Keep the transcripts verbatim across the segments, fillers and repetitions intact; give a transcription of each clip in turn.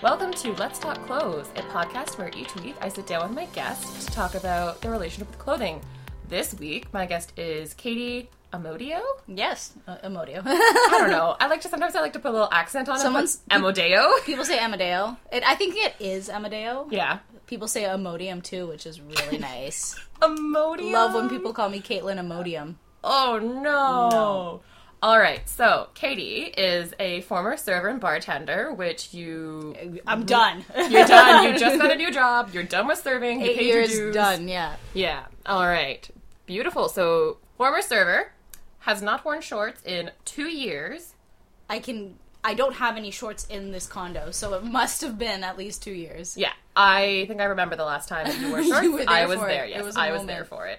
Welcome to Let's Talk Clothes, a podcast where each week I sit down with my guest to talk about their relationship with clothing. This week, my guest is Katie Amodio? Yes, uh, Amodio. I don't know. I like to, sometimes I like to put a little accent on Someone's, it. Amodeo? People say Amadeo. It, I think it is Amadeo. Yeah. People say Amodium too, which is really nice. Amodium? Love when people call me Caitlin Amodium. Oh, no. No. All right, so Katie is a former server and bartender, which you... I'm done. You're done. You just got a new job. You're done with serving. You Eight paid years your dues. done, yeah. Yeah. All right. Beautiful. So, former server, has not worn shorts in two years. I can... I don't have any shorts in this condo, so it must have been at least two years. Yeah. I think I remember the last time that you wore shorts. You were there I was for there, it. yes. It was a I was moment. there for it.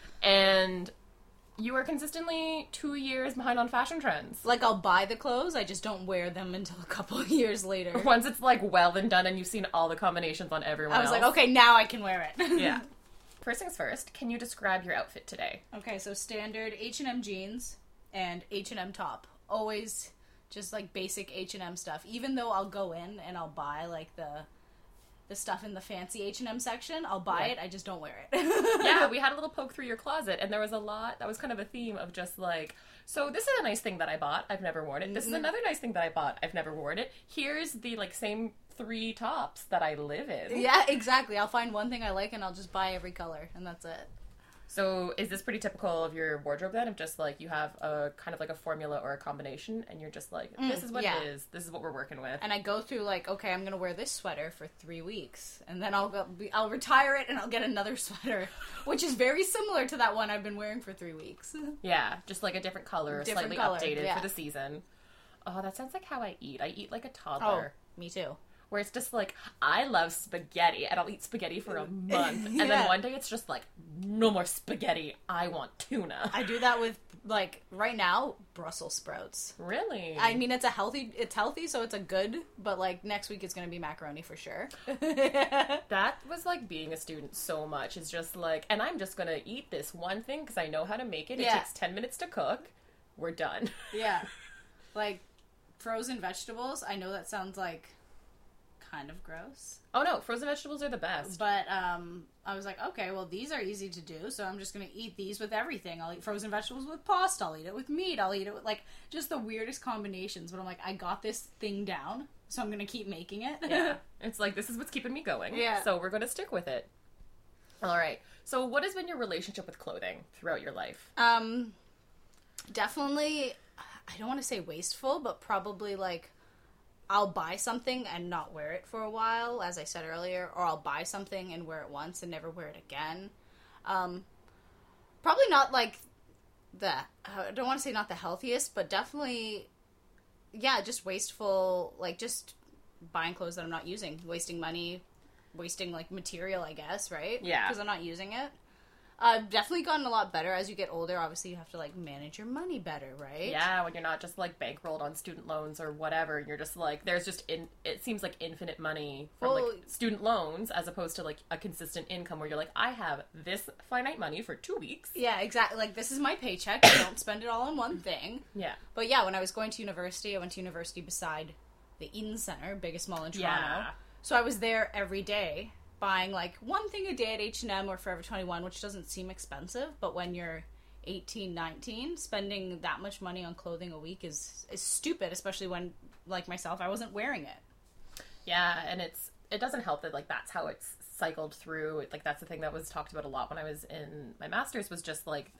And... you are consistently two years behind on fashion trends. Like, I'll buy the clothes, I just don't wear them until a couple of years later. Once it's, like, well and done and you've seen all the combinations on everyone I was else. like, okay, now I can wear it. Yeah. First things first, can you describe your outfit today? Okay, so standard H and M jeans and H and M top. Always just, like, basic H and M stuff. Even though I'll go in and I'll buy, like, the... the stuff in the fancy H and M section, I'll buy yeah. it, I just don't wear it. Yeah, we had a little poke through your closet, and there was a lot, that was kind of a theme of just like, so this is a nice thing that I bought, I've never worn it. This is another nice thing that I bought, I've never worn it. Here's the, like, same three tops that I live in. Yeah, exactly. I'll find one thing I like, and I'll just buy every color, and that's it. So is this pretty typical of your wardrobe then? Of just like you have a kind of like a formula or a combination and you're just like, this is what yeah. it is. This is what we're working with. And I go through like, okay, I'm gonna wear this sweater for three weeks, and then I'll go, I'll retire it and I'll get another sweater, which is very similar to that one I've been wearing for three weeks. Yeah, just like a different color, Different slightly color, updated yeah. for the season. Oh, that sounds like how I eat. I eat like a toddler. Oh, me too. Where it's just like, I love spaghetti, and I'll eat spaghetti for a month. Yeah. And then one day it's just like, no more spaghetti, I want tuna. I do that with, like, right now, Brussels sprouts. Really? I mean, it's a healthy, it's healthy, so it's a good, but, like, next week it's gonna be macaroni for sure. That was like being a student so much. It's just like, and I'm just gonna eat this one thing because I know how to make it. It Yeah. takes ten minutes to cook. We're done. Yeah. Like, frozen vegetables, I know that sounds like kind of gross. Oh no, frozen vegetables are the best. But, um, I was like, okay, well, these are easy to do, so I'm just gonna eat these with everything. I'll eat frozen vegetables with pasta, I'll eat it with meat, I'll eat it with, like, just the weirdest combinations. But I'm like, I got this thing down, so I'm gonna keep making it. Yeah. It's like, this is what's keeping me going. Yeah. So we're gonna stick with it. Alright. So what has been your relationship with clothing throughout your life? Um, definitely, I don't want to say wasteful, but probably, like, I'll buy something and not wear it for a while, as I said earlier, or I'll buy something and wear it once and never wear it again. Um, probably not, like, the, I don't want to say not the healthiest, but definitely, yeah, just wasteful, like, just buying clothes that I'm not using, wasting money, wasting, like, material, I guess, right? Yeah. Because I'm not using it. I've definitely gotten a lot better as you get older. Obviously, you have to, like, manage your money better, right? Yeah, when you're not just, like, bankrolled on student loans or whatever, and you're just, like, there's just, in, it seems like infinite money from, Well, like, student loans as opposed to, like, a consistent income where you're like, I have this finite money for two weeks. Yeah, exactly. Like, this is my paycheck. I don't spend it all on one thing. Yeah. But yeah, when I was going to university, I went to university beside the Eden Center, biggest mall in Toronto. Yeah. So I was there every day, buying, like, one thing a day at H and M or Forever twenty-one, which doesn't seem expensive, but when you're eighteen, nineteen, spending that much money on clothing a week is, is stupid, especially when, like myself, I wasn't wearing it. Yeah, and it's, it doesn't help that, like, that's how it's cycled through. Like, that's the thing that was talked about a lot when I was in my master's was just, like,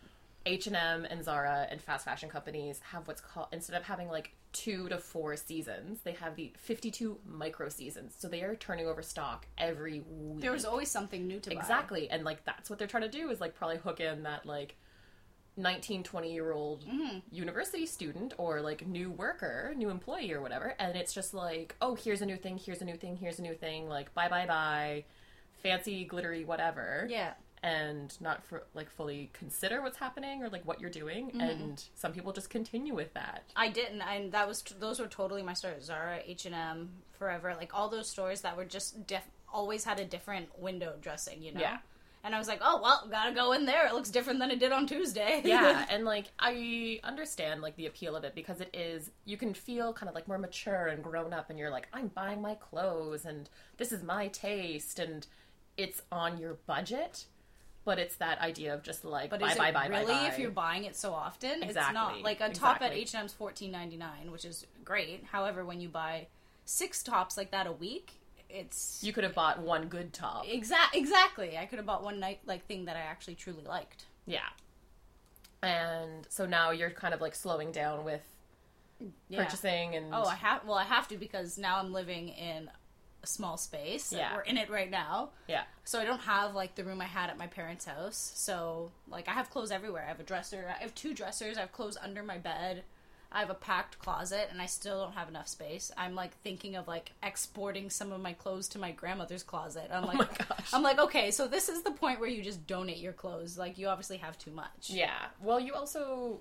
H and M and Zara and fast fashion companies have what's called, instead of having, like, two to four seasons, they have the fifty-two micro seasons. So they are turning over stock every week. There was always something new to buy. Exactly. And, like, that's what they're trying to do is, like, probably hook in that, like, nineteen, twenty-year-old Mm-hmm. university student or, like, new worker, new employee or whatever. And it's just like, oh, here's a new thing, here's a new thing, here's a new thing. Like, bye, bye, bye. Fancy, glittery, whatever. Yeah. And not for, like, fully consider what's happening or, like, what you're doing. Mm-hmm. And some people just continue with that. I didn't, and that was those were totally my stores. Zara, H and M, Forever, like all those stores that were just def- always had a different window dressing, you know. Yeah. And I was like, oh, well, gotta go in there. It looks different than it did on Tuesday. Yeah, and, like, I understand, like, the appeal of it because it is, you can feel kind of, like, more mature and grown up, and you're like, I'm buying my clothes, and this is my taste, and it's on your budget, but it's that idea of just, like, but buy, is buy, it buy, really buy, buy. if you're buying it so often? Exactly. It's not. Like, a top Exactly. at H and M's fourteen ninety-nine, which is great. However, when you buy six tops like that a week, it's... You could have bought one good top. Exact, exactly. I could have bought one night like thing that I actually truly liked. Yeah. And so now you're kind of, like, slowing down with Yeah. purchasing and... Oh, I have. Well, I have to because now I'm living in a small space. Yeah. We're in it right now. Yeah. So I don't have like the room I had at my parents' house. So like I have clothes everywhere. I have a dresser. I have two dressers. I have clothes under my bed. I have a packed closet, and I still don't have enough space. I'm like thinking of like exporting some of my clothes to my grandmother's closet. I'm like, oh my gosh. I'm like, okay, so this is the point where you just donate your clothes. Like you obviously have too much. Yeah. Well, you also,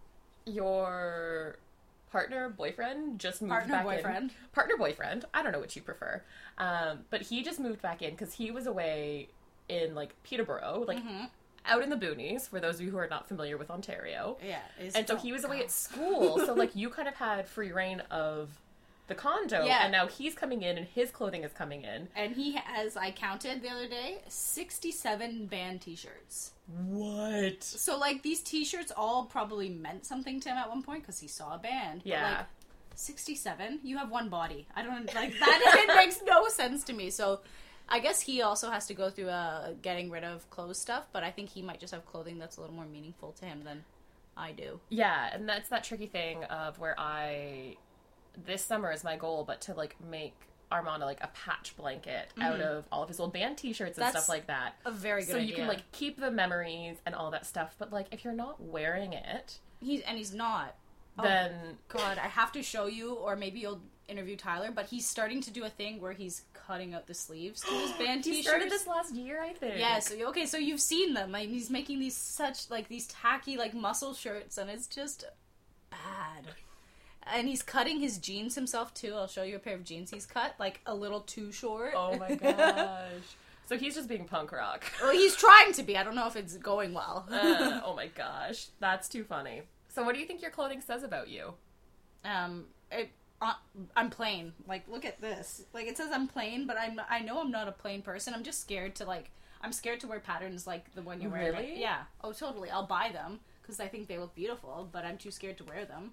your partner, boyfriend, just moved Partner, back boyfriend. in. Partner, boyfriend. I don't know what you prefer. Um, but he just moved back in because he was away in, like, Peterborough, like, Mm-hmm. out in the boonies, for those of you who are not familiar with Ontario. Yeah. it's- And so oh, he was away God. at school, so, like, you kind of had free reign of the condo, Yeah. and now he's coming in, and his clothing is coming in. And he has, I counted the other day, sixty-seven band t-shirts. What? So, like, these t-shirts all probably meant something to him at one point because he saw a band. But, Yeah. like, sixty-seven? You have one body. I don't, like, that it makes no sense to me. So, I guess he also has to go through uh, getting rid of clothes stuff, but I think he might just have clothing that's a little more meaningful to him than I do. Yeah, and that's that tricky thing of where I... This summer is my goal, but to, like, make Armand, like, a patch blanket out of all of his old band t-shirts and That's stuff like that. A very good So idea. you can, like, keep the memories and all that stuff, but, like, if you're not wearing it, He's, and he's not. then... God, I have to show you, or maybe you'll interview Tyler, but he's starting to do a thing where he's cutting out the sleeves to his band He t-shirts. started this last year, I think. Yeah, so, okay, so you've seen them. Like, he's making these such, like, these tacky, like, muscle shirts, and it's just bad. And he's cutting his jeans himself, too. I'll show you a pair of jeans he's cut, like, a little too short. Oh my gosh. So he's just being punk rock. Well, he's trying to be. I don't know if it's going well. uh, oh my gosh. That's too funny. So what do you think your clothing says about you? um, it, uh, I'm plain. Like, look at this. Like, it says I'm plain, but I'm, I know I'm not a plain person. I'm just scared to, like, I'm scared to wear patterns like the one you're wearing. Really? Right- Yeah. Oh, totally. I'll buy them, because I think they look beautiful, but I'm too scared to wear them.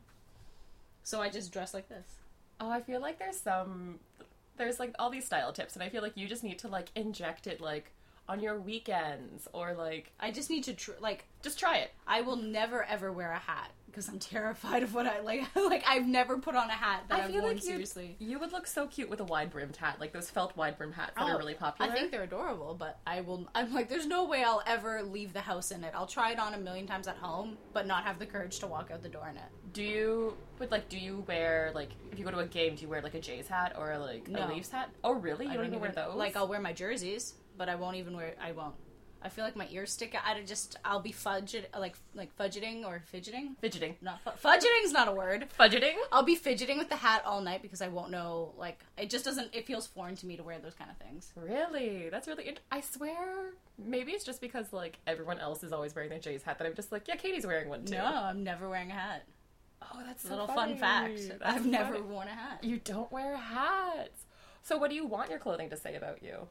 So I just dress like this. Oh, I feel like there's some... There's, like, all these style tips, and I feel like you just need to, like, inject it, like, on your weekends, or, like... I just need to, tr- like, Just try it. I will never ever wear a hat, because I'm terrified of what I, like, like, I've never put on a hat that I I've feel worn like you seriously. you would look so cute with a wide-brimmed hat, like those felt wide-brimmed hats that Oh, are really popular. I think they're adorable, but I will, I'm like, there's no way I'll ever leave the house in it. I'll try it on a million times at home, but not have the courage to walk out the door in it. Do you, but, like, do you wear, like, if you go to a game, do you wear, like, a Jays hat or, like, No. a Leafs hat? Oh, really? You I don't, even wear those? Like, I'll wear my jerseys, but I won't even wear, I won't. I feel like my ears stick out. I just, I'll be fudget, like, like fudgeting or fidgeting. Fidgeting. Not fu- fudgeting's not a word. Fudgeting? I'll be fidgeting with the hat all night because I won't know, like, it just doesn't, it feels foreign to me to wear those kind of things. Really? That's really, int- I swear, maybe it's just because, like, everyone else is always wearing their Jays hat that I'm just like, yeah, Katie's wearing one too. No, I'm never wearing a hat. Oh, that's so Little funny. fun fact. That's I've never funny. worn a hat. You don't wear hats. So what do you want your clothing to say about you?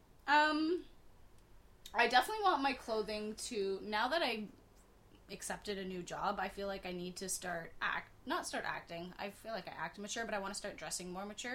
Um, I definitely want my clothing to, now that I accepted a new job, I feel like I need to start act, not start acting. I feel like I act mature, but I want to start dressing more mature.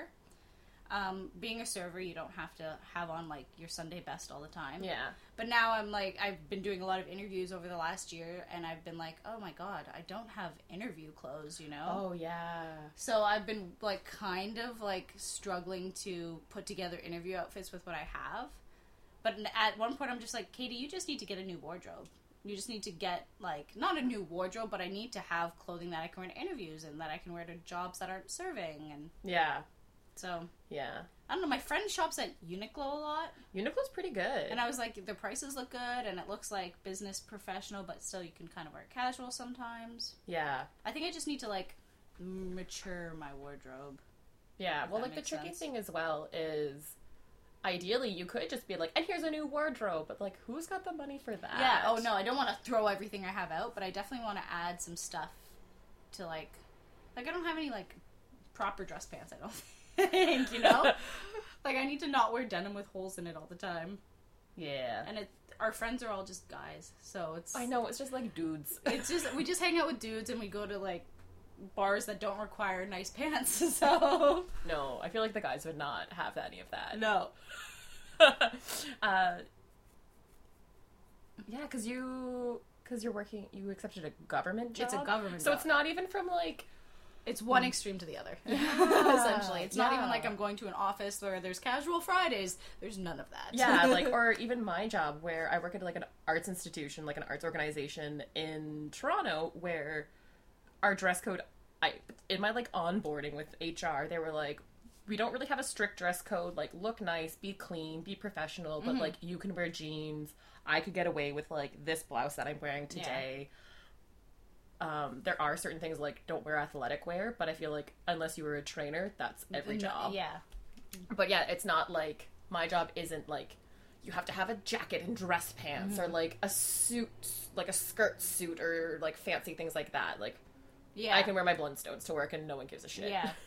Um, being a server, you don't have to have on, like, your Sunday best all the time. Yeah. But now I'm, like, I've been doing a lot of interviews over the last year, and I've been like, oh my god, I don't have interview clothes, you know? Oh, yeah. So I've been, like, kind of, like, struggling to put together interview outfits with what I have. But at one point I'm just like, Katie, you just need to get a new wardrobe. You just need to get, like, not a new wardrobe, but I need to have clothing that I can wear to interviews and that I can wear to jobs that aren't serving. And Yeah. so, Yeah. I don't know, my friend shops at Uniqlo a lot. Uniqlo's pretty good. And I was like, the prices look good, and it looks like business professional, but still you can kind of wear it casual sometimes. Yeah. I think I just need to, like, mature my wardrobe. Yeah. If Well, that like, the makes tricky sense. thing as well is ideally you could just be like, and here's a new wardrobe, but like, who's got the money for that? Yeah, oh no, I don't want to throw everything I have out, but I definitely want to add some stuff to like, like I don't have any like proper dress pants, I don't think, you know? Like I need to not wear denim with holes in it all the time. Yeah. And it, our friends are all just guys, so it's... I know, it's just like dudes. It's just, we just hang out with dudes and we go to like bars that don't require nice pants, so... No, I feel like the guys would not have any of that. No. uh, yeah, because you... Because you're working... You accepted a government job? It's a government so job. it's not even from, like... It's one extreme to the other, Yeah. essentially. It's not Yeah. even like I'm going to an office where there's casual Fridays. There's none of that. Yeah, like, or even my job where I work at, like, an arts institution, like an arts organization in Toronto, where our dress code... I in my, like, onboarding with H R, they were like, we don't really have a strict dress code. Like, look nice, be clean, be professional, but, Mm-hmm. like, you can wear jeans. I could get away with, like, this blouse that I'm wearing today. Um, there are certain things like don't wear athletic wear, but I feel like unless you were a trainer, that's every No, job. Yeah. But yeah, it's not like my job isn't like you have to have a jacket and dress pants Mm-hmm. or like a suit, like a skirt suit or like fancy things like that. Like Yeah. I can wear my Blundstones to work and no one gives a shit. Yeah.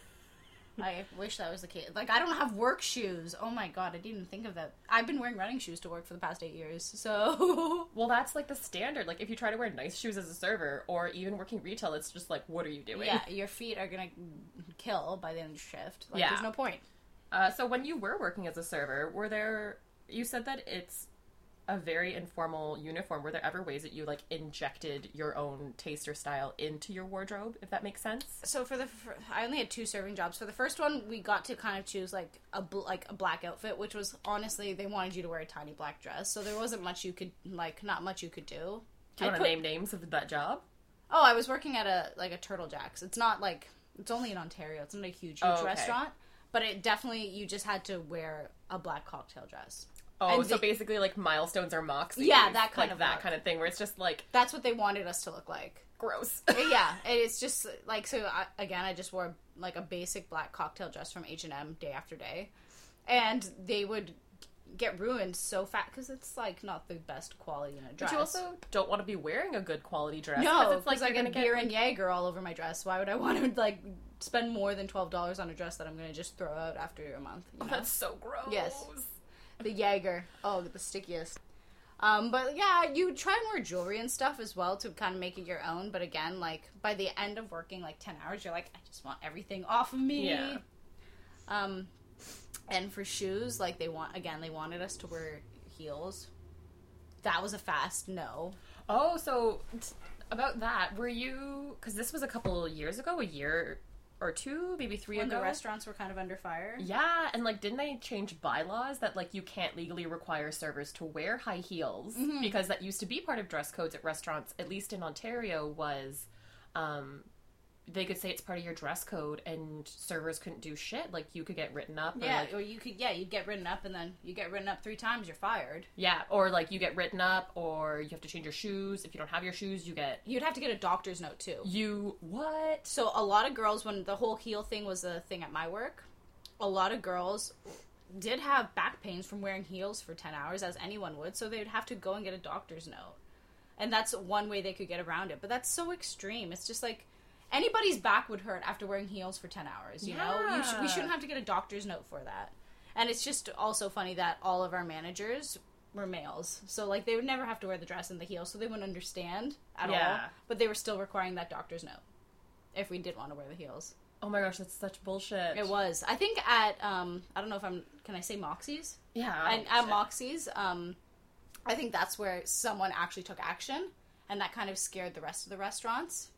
I wish that was the case. Like, I don't have work shoes. Oh my god, I didn't even think of that. I've been wearing running shoes to work for the past eight years, so... Well, that's like the standard. Like if you try to wear nice shoes as a server or even working retail, it's just like, what are you doing? Yeah, your feet are gonna kill by the end of the shift. Like, Yeah. there's no point. Uh, so when you were working as a server, were there... You said that it's a very informal uniform. Were there ever ways that you, like, injected your own taste or style into your wardrobe, if that makes sense? So for the... For, I only had two serving jobs. For the first one, we got to kind of choose, like, a, bl- like, a black outfit, which was, honestly, they wanted you to wear a tiny black dress, so there wasn't much you could, like, not much you could do. Do you I want to put- name names of that job? Oh, I was working at a, like, a Turtle Jack's. It's not, like... It's only in Ontario. It's not a huge, huge Oh, okay. restaurant. But it definitely... You just had to wear a black cocktail dress. Oh, And so they- basically like Milestones or Moxie. Yeah, that kind like of that look. kind of thing where it's just like That's what they wanted us to look like. gross. Yeah, it's just like, so I, again, I just wore like a basic black cocktail dress from H and M day after day, and they would get ruined so fast because it's like not the best quality in a dress. But you also don't want to be wearing a good quality dress. no, 'cause it's like I you're get gonna beer and Jaeger all over my dress. Why would I want to like spend more than twelve dollars on a dress that I'm going to just throw out after a month? You Oh, know? that's so gross. Yes. The Jaeger, oh, the stickiest. Um, but yeah, you try and wear jewelry and stuff as well to kind of make it your own. But again, like by the end of working like ten hours, you're like, I just want everything off of me. Yeah. Um, and for shoes, like they want again, they wanted us to wear heels. That was a fast no. Oh, so t- about that, were you? Because this was a couple years ago, a year or two, maybe three When ago. the restaurants were kind of under fire. Yeah, and like, didn't they change bylaws that like you can't legally require servers to wear high heels Mm-hmm. because that used to be part of dress codes at restaurants, at least in Ontario, was um, they could say it's part of your dress code, and servers couldn't do shit. Like you could get written up. Or, Yeah, like, or you could, yeah, you'd get written up, and then you get written up three times, you're fired. yeah, or like you get written up, or you have to change your shoes. If you don't have your shoes, you get You'd have to get a doctor's note too. you what? So a lot of girls, when the whole heel thing was a thing at my work, a lot of girls did have back pains from wearing heels for ten hours, as anyone would, so they'd have to go and get a doctor's note. And that's one way they could get around it. But that's so extreme. It's just like, anybody's back would hurt after wearing heels for ten hours, you know? You sh- we Yeah. shouldn't have to get a doctor's note for that. And it's just also funny that all of our managers were males. So, like, they would never have to wear the dress and the heels, so they wouldn't understand at all. Yeah. But they were still requiring that doctor's note if we did want to wear the heels. Oh my gosh, that's such bullshit. It was. I think at, um, I don't know if I'm, can I say Moxie's? Yeah. And at Moxie's, um, I think that's where someone actually took action, and that kind of scared the rest of the restaurants.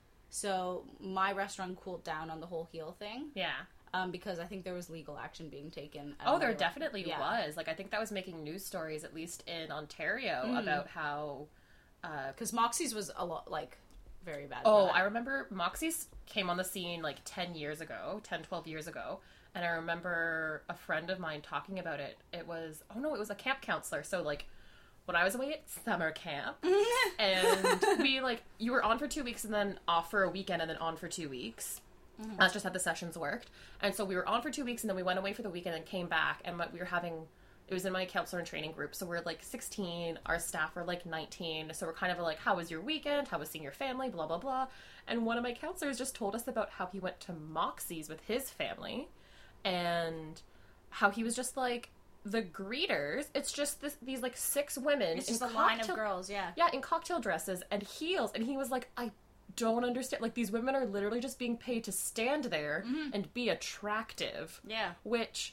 So my restaurant cooled down on the whole heel thing, Yeah. um, because I think there was legal action being taken. at Oh, there another- definitely yeah. was. Like, I think that was making news stories, at least in Ontario, Mm. about how. Uh, Because Moxie's was a lot, like, very bad. oh, for that. I remember Moxie's came on the scene like ten years ago, ten, twelve years ago. And I remember a friend of mine talking about it. It was, oh no, it was a camp counselor. So, like, when I was away at summer camp, and we, like, you were on for two weeks and then off for a weekend and then on for two weeks. Mm-hmm. That's just how the sessions worked. And so we were on for two weeks, and then we went away for the weekend and came back, and we were having, it was in my counselor and training group, so we're like sixteen, our staff are like nineteen, so we're kind of like, how was your weekend, how was seeing your family, blah, blah, blah. And one of my counselors just told us about how he went to Moxie's with his family, and how he was just like, the greeters, it's just this, these like six women. It's just in a cocktail, line of girls, yeah. Yeah, in cocktail dresses and heels, and he was like, I don't understand. Like, these women are literally just being paid to stand there mm-hmm. and be attractive. Yeah. Which,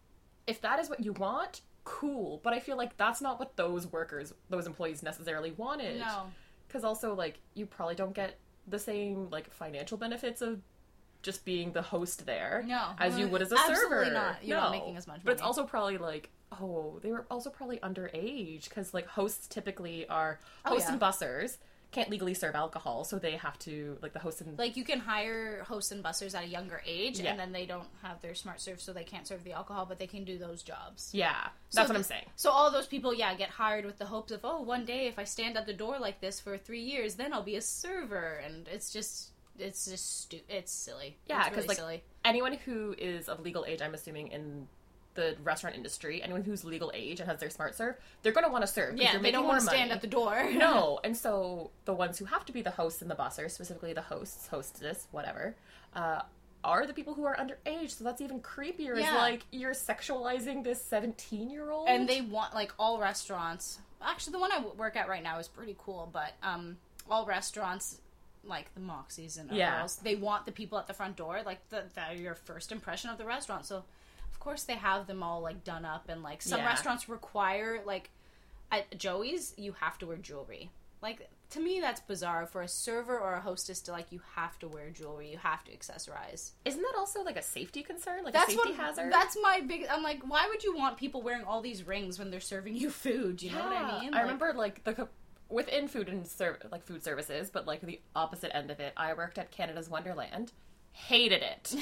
if that is what you want, cool. But I feel like that's not what those workers, those employees necessarily wanted. No. Because also, like, you probably don't get the same, like, financial benefits of just being the host there. No. As you would as a Absolutely server. Absolutely not. You're no. not making as much money. But it's also probably, like, oh, they were also probably underage. Because, like, hosts typically are, hosts oh, yeah. and bussers can't legally serve alcohol, so they have to, like, the hosts and... Like, you can hire hosts and bussers at a younger age, yeah. and then they don't have their smart serve, so they can't serve the alcohol, but they can do those jobs. Yeah, that's so what the, I'm saying. So all those people, yeah, get hired with the hopes of, oh, one day if I stand at the door like this for three years, then I'll be a server, and it's just... It's just stu- It's silly. Yeah, because really like silly. anyone who is of legal age, I'm assuming in the restaurant industry, anyone who's legal age and has their smart serve, they're going to want to serve. Yeah, you're they don't want to stand at the door. No, and so the ones who have to be the hosts and the bussers, specifically the hosts, hostess, whatever, uh, are the people who are underage. So that's even creepier. Yeah. Is like you're sexualizing this seventeen-year-old, and they want like all restaurants. Actually, the one I work at right now is pretty cool, but um, all restaurants. Like the Moxies and yeah. else, they want the people at the front door, like the, the your first impression of the restaurant. So, of course, they have them all like done up, and like some yeah. restaurants require like at Joey's you have to wear jewelry. Like to me, that's bizarre for a server or a hostess to like you have to wear jewelry, you have to accessorize. Isn't that also like a safety concern, like that's a safety what, hazard? That's my big. I'm like, why would you want people wearing all these rings when they're serving you food? You yeah. know what I mean? I like, remember like the. Within food and ser- like food services, but like the opposite end of it, I worked at Canada's Wonderland. Hated it.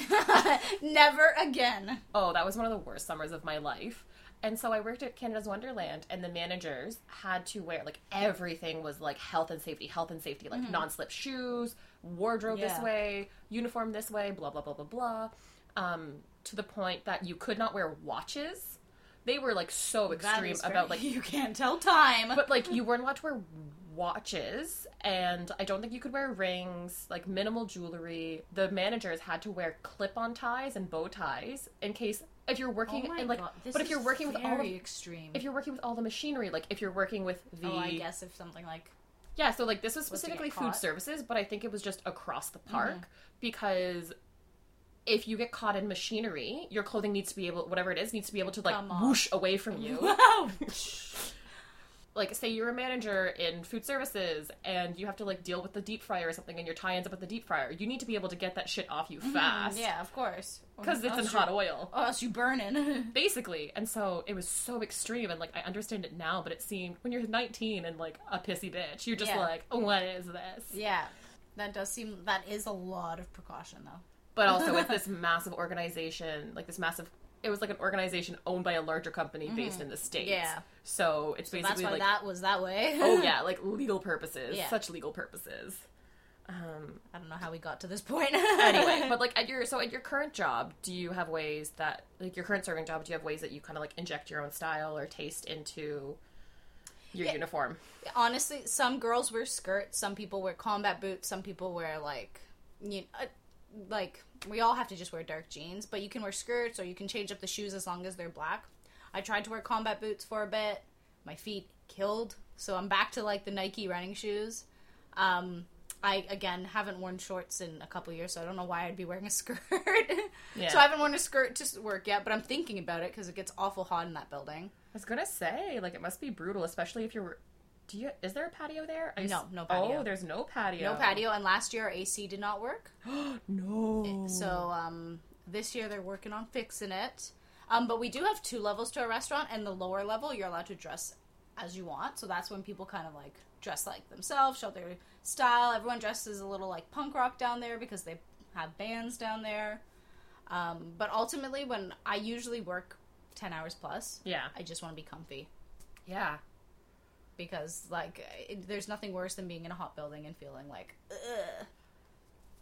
Never again. Oh, that was one of the worst summers of my life. And so I worked at Canada's Wonderland, and the managers had to wear, like, everything was like health and safety, health and safety, like mm-hmm. non-slip shoes, wardrobe yeah. this way, uniform this way, blah, blah, blah, blah, blah. Um, to the point that you could not wear watches. They were, like, so extreme about, like... You can't tell time. But, like, you weren't allowed to wear watches, and I don't think you could wear rings, like, minimal jewelry. The managers had to wear clip-on ties and bow ties in case... If you're working... Oh my in, like, God. This but if you're working with all very of, extreme. If you're working with all the machinery, like, if you're working with the... Oh, I guess if something, like... Yeah, so, like, this was was specifically food services, but I think it was just across the park, mm-hmm. because... If you get caught in machinery, your clothing needs to be able, whatever it is, needs to be able to, like, whoosh away from you. Wow. Like, say you're a manager in food services, and you have to, like, deal with the deep fryer or something, and your tie ends up with the deep fryer. You need to be able to get that shit off you fast. Mm, yeah, of course. Because it's in hot oil. Or else you burning. Basically. And so, it was so extreme, and, like, I understand it now, but it seemed, when you're nineteen and, like, a pissy bitch, you're just yeah. like, what is this? Yeah. That does seem, that is a lot of precaution, though. But also, it's this massive organization, like this massive, it was like an organization owned by a larger company mm-hmm. based in the States. Yeah. So it's so basically that's why like. that was that way. Oh, yeah, like legal purposes. Yeah. Such legal purposes. Um, I don't know how we got to this point. Anyway, but like at your, so at your current job, do you have ways that, like your current serving job, do you have ways that you kind of like inject your own style or taste into your yeah. uniform? Honestly, some girls wear skirts, some people wear combat boots, some people wear like, you know, uh, like, we all have to just wear dark jeans, but you can wear skirts or you can change up the shoes as long as they're black. I tried to wear combat boots for a bit. My feet killed, so I'm back to, like, the Nike running shoes. Um, I, again, haven't worn shorts in a couple years, so I don't know why I'd be wearing a skirt. Yeah. So I haven't worn a skirt to work yet, but I'm thinking about it because it gets awful hot in that building. I was gonna say, like, it must be brutal, especially if you're... Do you? Is there a patio there? I no, s- no patio. Oh, there's no patio. No patio, and last year our A C did not work. No. So um, this year they're working on fixing it. Um, but we do have two levels to a restaurant, and the lower level you're allowed to dress as you want. So that's when people kind of like dress like themselves, show their style. Everyone dresses a little like punk rock down there because they have bands down there. Um, but ultimately, when I usually work ten hours plus, yeah, I just want to be comfy. Yeah. Because, like, it, there's nothing worse than being in a hot building and feeling like, ugh.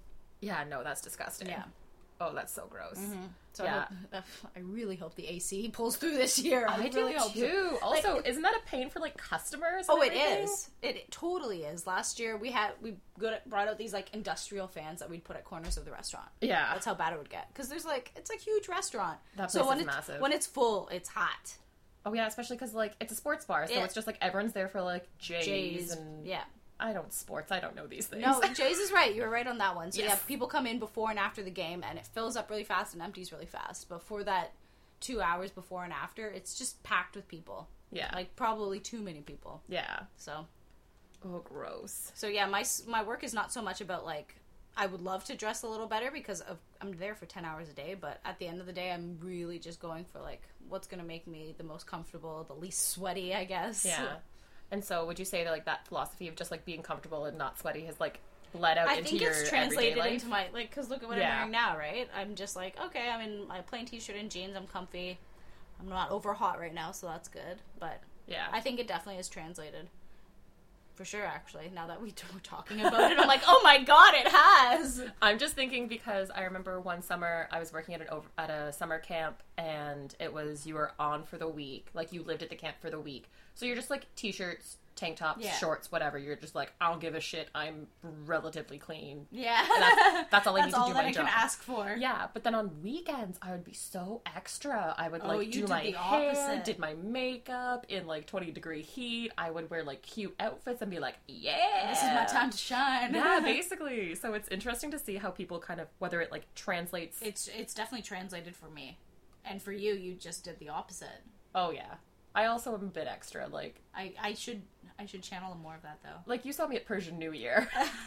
Yeah, no, that's disgusting. Yeah. Oh, that's so gross. Mm-hmm. So Yeah. I, hope, I really hope the A C pulls through this year. I, I really do hope so. too. Also, Like, isn't that a pain for like customers? Oh, and it everything? is. It, it totally is. Last year we had we got, brought out these like industrial fans that we'd put at corners of the restaurant. Yeah. That's how bad it would get because there's like it's a huge restaurant. That so place when is it's massive. when it's full, it's hot. Oh yeah, especially because like it's a sports bar, so Yeah. it's just like everyone's there for like Jays, Jays, and yeah. I don't sports. I don't know these things. No, Jays is right. You were right on that one. So Yes. yeah, people come in before and after the game, and it fills up really fast and empties really fast. But for that two hours before and after, it's just packed with people. Yeah. Like probably too many people. Yeah. So, Oh, gross. so yeah, my s- my work is not so much about like I would love to dress a little better because of, I'm there for ten hours a day. But at the end of the day, I'm really just going for like what's gonna make me the most comfortable, the least sweaty, I guess. Yeah. And so, would you say that like that philosophy of just like being comfortable and not sweaty has like bled out I into think your it's translated everyday life? into my like because look at what Yeah. I'm wearing now, right? I'm just like okay, I'm in my plain t-shirt and jeans. I'm comfy. I'm not over hot right now, so that's good. But Yeah. I think it definitely is translated for sure. Actually, now that we were talking about it, I'm like, oh my god, it has. I'm just thinking because I remember one summer I was working at an over, at a summer camp, and it was you were on for the week, like you lived at the camp for the week, so you're just like t-shirts, tank tops, Yeah. shorts, whatever. You're just like, I don't give a shit. I'm relatively clean. Yeah, That's, that's all I that's need to all do that my I job. can ask for. Yeah, but then on weekends I would be so extra. I would Oh, like you do did my the hair, opposite. did my makeup in like twenty degree heat. I would wear like cute outfits and be like, yeah, This is my time to shine. Yeah, basically. So it's interesting to see how people kind of whether it like translates. It's it's definitely translated for me, and for you, you just did the opposite. Oh yeah, I also am a bit extra. Like I I should I should channel more of that though. like you saw me at Persian New Year.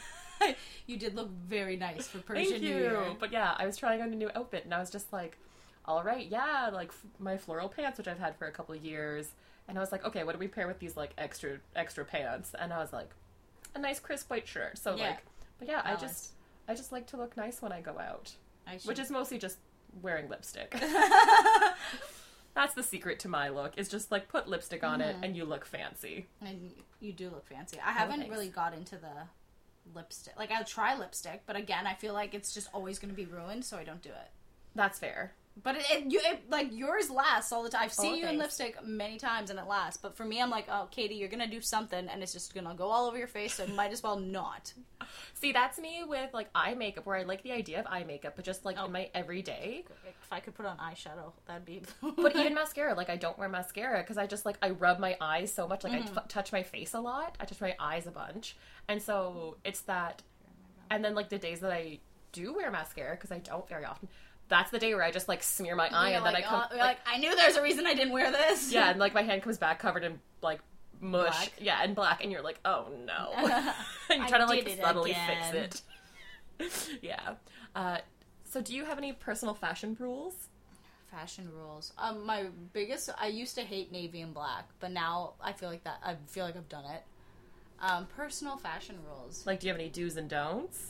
You did look very nice for Persian Thank New you. Year. But yeah, I was trying on a new outfit and I was just like, all right, yeah, like f- my floral pants, which I've had for a couple of years. And I was like, okay, what do we pair with these like extra extra pants? And I was like, a nice crisp white shirt. So Yeah. like, but yeah, I Balance. just I just like to look nice when I go out, I should. which is mostly just wearing lipstick. That's the secret to my look. Is just like put lipstick on it and you look fancy. And you do look fancy. I haven't thanks. really got into the lipstick. Like, I'll try lipstick, but again, I feel like it's just always going to be ruined, so I don't do it. That's fair. But it, it, you, it like, yours lasts all the time. I've seen Oh, you in thanks. lipstick many times, and it lasts. But for me, I'm like, oh, Katie, you're going to do something, and it's just going to go all over your face, so might as well not. See, that's me with like eye makeup, where I like the idea of eye makeup, but just like Oh. in my everyday. If I could put on eyeshadow, that'd be... But even mascara, like I don't wear mascara because I just like I rub my eyes so much. Like Mm-hmm. I t- touch my face a lot. I touch my eyes a bunch, and so it's that. And then like the days that I do wear mascara, because I don't very often, that's the day where I just like smear my eye You're and then I like, come. oh, you're like, I knew there's a reason I didn't wear this. Yeah, and like my hand comes back covered in like mush. Black. Yeah, and black, and you're like, oh no. and you I try to like did it subtly again. fix it. yeah. Uh, so do you have any personal fashion rules? Fashion rules. Um, my biggest. I used to hate navy and black, but now I feel like that. I feel like I've done it. Um, personal fashion rules. Like, do you have any do's and don'ts?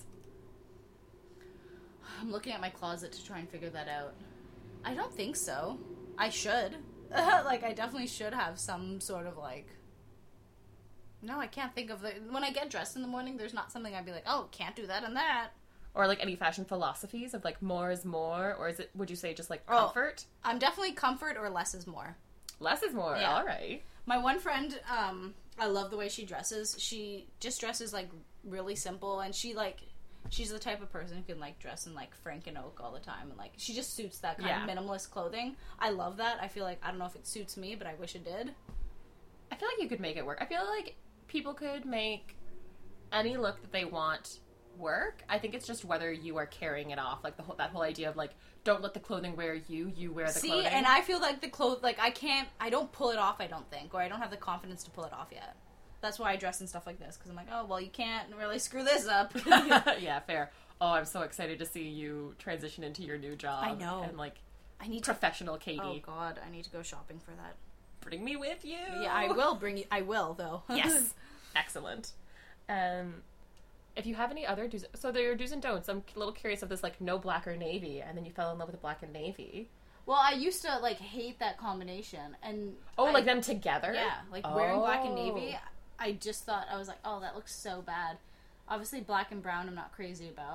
I'm looking at my closet to try and figure that out. I don't think so. I should. Like, I definitely should have some sort of like. No, I can't think of the. When I get dressed in the morning, there's not something I'd be like, oh, can't do that and that. Or like any fashion philosophies of like more is more, or is it? Would you say just like Oh. comfort? I'm definitely comfort or less is more. Less is more. Yeah. All right. My one friend, um, I love the way she dresses. She just dresses like really simple, and she like she's the type of person who can like dress in like Frank and Oak all the time, and like she just suits that kind Yeah. of minimalist clothing. I love that. I feel like I don't know if it suits me, but I wish it did. I feel like you could make it work. I feel like people could make any look that they want work. I think it's just whether you are carrying it off, like the whole that whole idea of like don't let the clothing wear you, you wear the See, clothing. and I feel like the clothes, like I can't, I don't pull it off. I don't think, or I don't have the confidence to pull it off yet. That's why I dress in stuff like this, because I'm like, oh well, you can't really screw this up. yeah, fair. Oh, I'm so excited to see you transition into your new job. I know. And like I need to. professional Katie. Oh God, I need to go shopping for that. Bring me with you. Yeah, I will bring you. I will though. Yes. Excellent. Um, if you have any other do's, so there are do's and don'ts. I'm a little curious of this, like no black or navy, and then you fell in love with black and navy. Well, I used to like hate that combination, and Oh, I- like them together? yeah, like wearing black and Oh. navy. I just thought I was like, oh, that looks so bad. Obviously, black and brown, I'm not crazy about.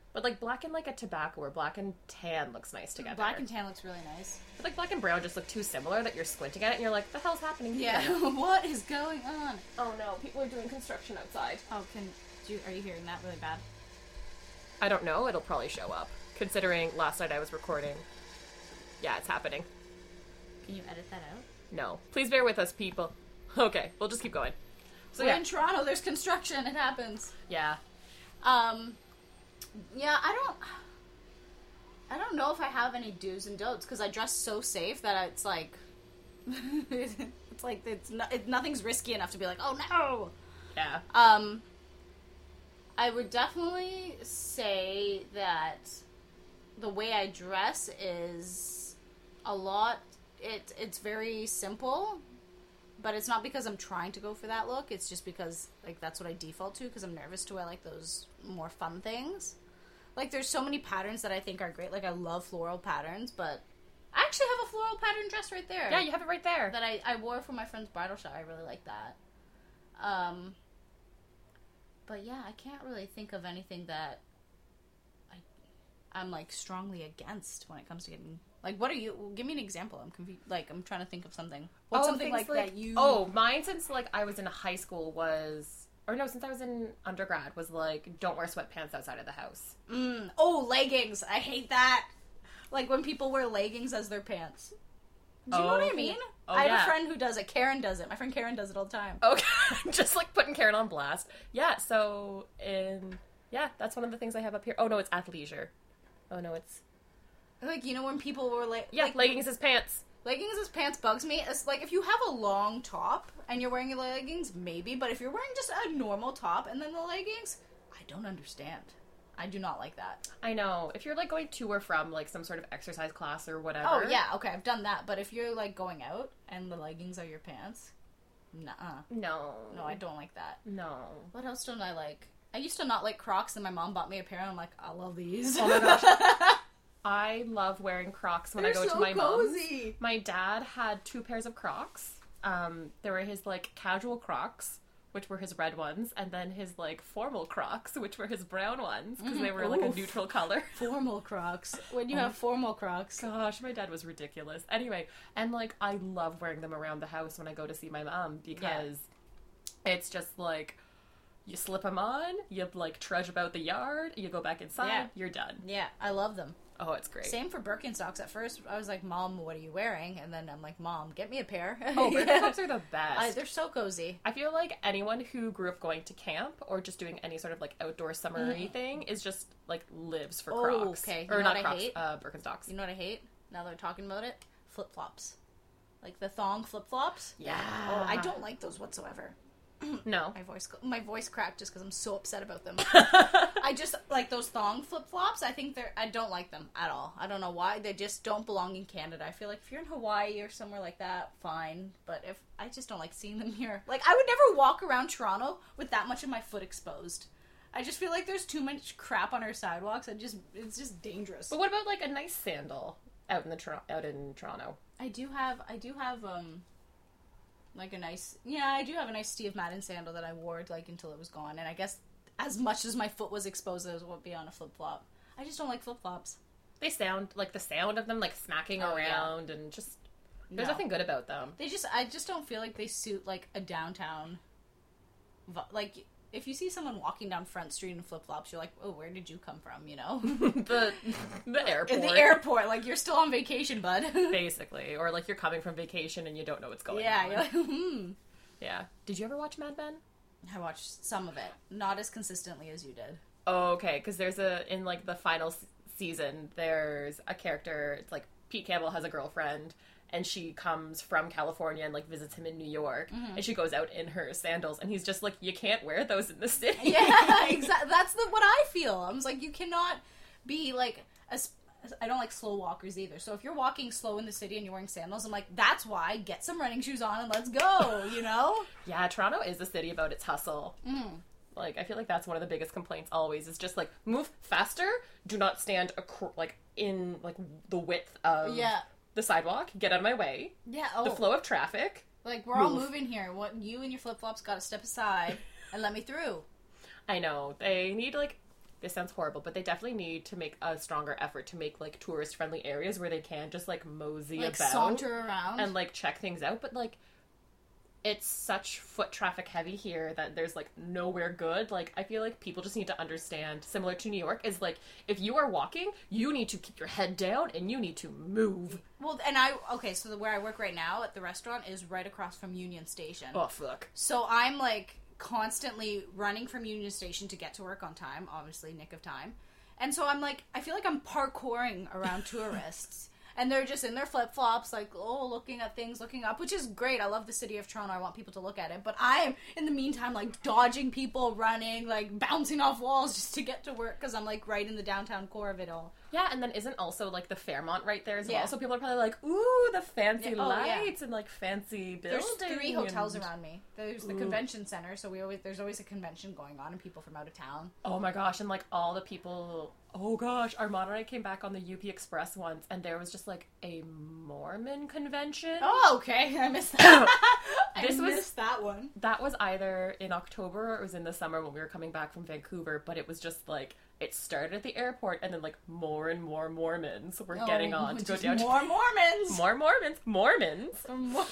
But, like, black and, like, a tobacco or black and tan looks nice together. Black and tan looks really nice. But, like, black and brown just look too similar that you're squinting at it and you're like, the hell's happening here? Yeah, what is going on? Oh, no, people are doing construction outside. Oh, can do? Are you hearing that really bad? I don't know. It'll probably show up. Considering last night I was recording. Yeah, it's happening. Can you edit that out? No. Please bear with us, people. Okay, we'll just keep going. So, We're yeah. in Toronto. There's construction. It happens. Yeah. Um, yeah, I don't... I don't know if I have any do's and don'ts, because I dress so safe that it's like... it's like, it's no, it, nothing's risky enough to be like, oh no! Yeah. Um, I would definitely say that the way I dress is a lot. It it's very simple, but it's not because I'm trying to go for that look. It's just because like that's what I default to because I'm nervous to wear like those more fun things. Like there's so many patterns that I think are great. Like I love floral patterns, but I actually have a floral pattern dress right there. Yeah, you have it right there. That I, I wore for my friend's bridal shower. I really like that. Um, but yeah, I can't really think of anything that I, I'm like strongly against when it comes to getting. Like, what are you? Give me an example. I'm confused. Like, I'm trying to think of something. What's oh, something like, like that you? Oh, mine since like I was in high school was, or no, since I was in undergrad was like, don't wear sweatpants outside of the house. Mm. Oh, leggings. I hate that. Like when people wear leggings as their pants. Do you oh, know what I mean? Oh, I have yeah. a friend who does it. Karen does it. My friend Karen does it all the time. Okay, just like putting Karen on blast. Yeah, so in yeah, that's one of the things I have up here. Oh no, it's athleisure. Oh no, it's Like, you know when people were like... yeah, like, leggings as pants. Leggings as pants bugs me. It's like, if you have a long top and you're wearing leggings, maybe. But if you're wearing just a normal top and then the leggings, I don't understand. I do not like that. I know. If you're like going to or from like some sort of exercise class or whatever. Oh, yeah, okay, I've done that. But if you're, like, going out and the leggings are your pants, nuh-uh. No. No, I don't like that. No. What else don't I like? I used to not like Crocs, and my mom bought me a pair, and I'm like, I love these. Oh my gosh. I love wearing Crocs when They're I go so to my cozy. mom's. My dad had two pairs of Crocs. Um, there were his like casual Crocs, which were his red ones, and then his like formal Crocs, which were his brown ones because mm, they were like a neutral color. Formal Crocs. When you oh have formal Crocs. Gosh, my dad was ridiculous. Anyway, and like I love wearing them around the house when I go to see my mom because yeah. it's just like you slip them on, you like trudge about the yard, you go back inside, yeah. you're done. Yeah, I love them. Oh, it's great. Same for Birkenstocks. At first, I was like, Mom, what are you wearing? And then I'm like, Mom, get me a pair. Oh, Birkenstocks are the best. Uh, they're so cozy. I feel like anyone who grew up going to camp or just doing any sort of like outdoor summery mm. thing is just like lives for oh, Crocs. Okay. You or know not what Crocs, I hate? uh, Birkenstocks. You know what I hate? Now that we're talking about it? Flip-flops. Like the thong flip-flops. Yeah. Oh, I don't like those whatsoever. No. My voice my voice cracked just because I'm so upset about them. I just, like, those thong flip-flops, I think they're, I don't like them at all. I don't know why. They just don't belong in Canada. I feel like if you're in Hawaii or somewhere like that, fine. But if, I just don't like seeing them here. Like, I would never walk around Toronto with that much of my foot exposed. I just feel like there's too much crap on our sidewalks. I just, it's just dangerous. But what about, like, a nice sandal out in the Tor- out in Toronto? I do have, I do have, um... like a nice, yeah, I do have a nice Steve Madden sandal that I wore like until it was gone, and I guess as much as my foot was exposed, it would be on a flip flop. I just don't like flip flops. They sound like the sound of them like smacking oh, around yeah. and just there's no. nothing good about them. They just, I just don't feel like they suit like a downtown. Like if you see someone walking down Front Street in flip flops, you're like, oh, where did you come from? You know, the the airport. In the airport, like you're still on vacation, bud. Basically, or like you're coming from vacation and you don't know what's going yeah, on. Yeah, you're like, hmm. Yeah. Did you ever watch Mad Men? I watched some of it, not as consistently as you did. Oh, okay, because there's a in like the final s- season, there's a character. It's like Pete Campbell has a girlfriend. And she comes from California and, like, visits him in New York. Mm-hmm. And she goes out in her sandals. And he's just like, you can't wear those in the city. Yeah, exactly. That's the, what I feel. I was like, you cannot be, like, a, I don't like slow walkers either. So if you're walking slow in the city and you're wearing sandals, I'm like, that's why. Get some running shoes on and let's go, you know? Yeah, Toronto is a city about its hustle. Mm. Like, I feel like that's one of the biggest complaints always. Is just, like, move faster. Do not stand, acro- like, in, like, the width of... Yeah. The sidewalk, get out of my way. Yeah, oh. The flow of traffic. Like, we're Move. all moving here. What, you and your flip-flops gotta step aside and let me through. I know. They need, like, this sounds horrible, but they definitely need to make a stronger effort to make, like, tourist-friendly areas where they can just, like, mosey like about. saunter around. And, like, check things out. But, like, it's such foot traffic heavy here that there's, like, nowhere good. Like, I feel like people just need to understand, similar to New York, is, like, if you are walking, you need to keep your head down and you need to move. Well, and I, okay, so the, where I work right now at the restaurant is right across from Union Station. Oh, fuck. So I'm, like, constantly running from Union Station to get to work on time, obviously, nick of time. And so I'm, like, I feel like I'm parkouring around tourists. And they're just in their flip-flops, like, oh, looking at things, looking up, which is great. I love the city of Toronto. I want people to look at it. But I am, in the meantime, like, dodging people, running, like, bouncing off walls just to get to work because I'm, like, right in the downtown core of it all. Yeah, and then isn't also, like, the Fairmont right there as Yeah. well? So people are probably like, ooh, the fancy Yeah. Oh, lights yeah. and, like, fancy buildings. There's three hotels and... around me. There's the Ooh. convention center, so we always there's always a convention going on and people from out of town. Oh my gosh, and, like, all the people... Oh gosh, Armand and I came back on the U P Express once, and there was just, like, a Mormon convention. Oh, okay. I missed that. This I was- missed that one. That was either in October or it was in the summer when we were coming back from Vancouver, but it was just, like, it started at the airport, and then, like, more and more Mormons were getting on to go just down to... more Mormons. More Mormons. Mormons. More.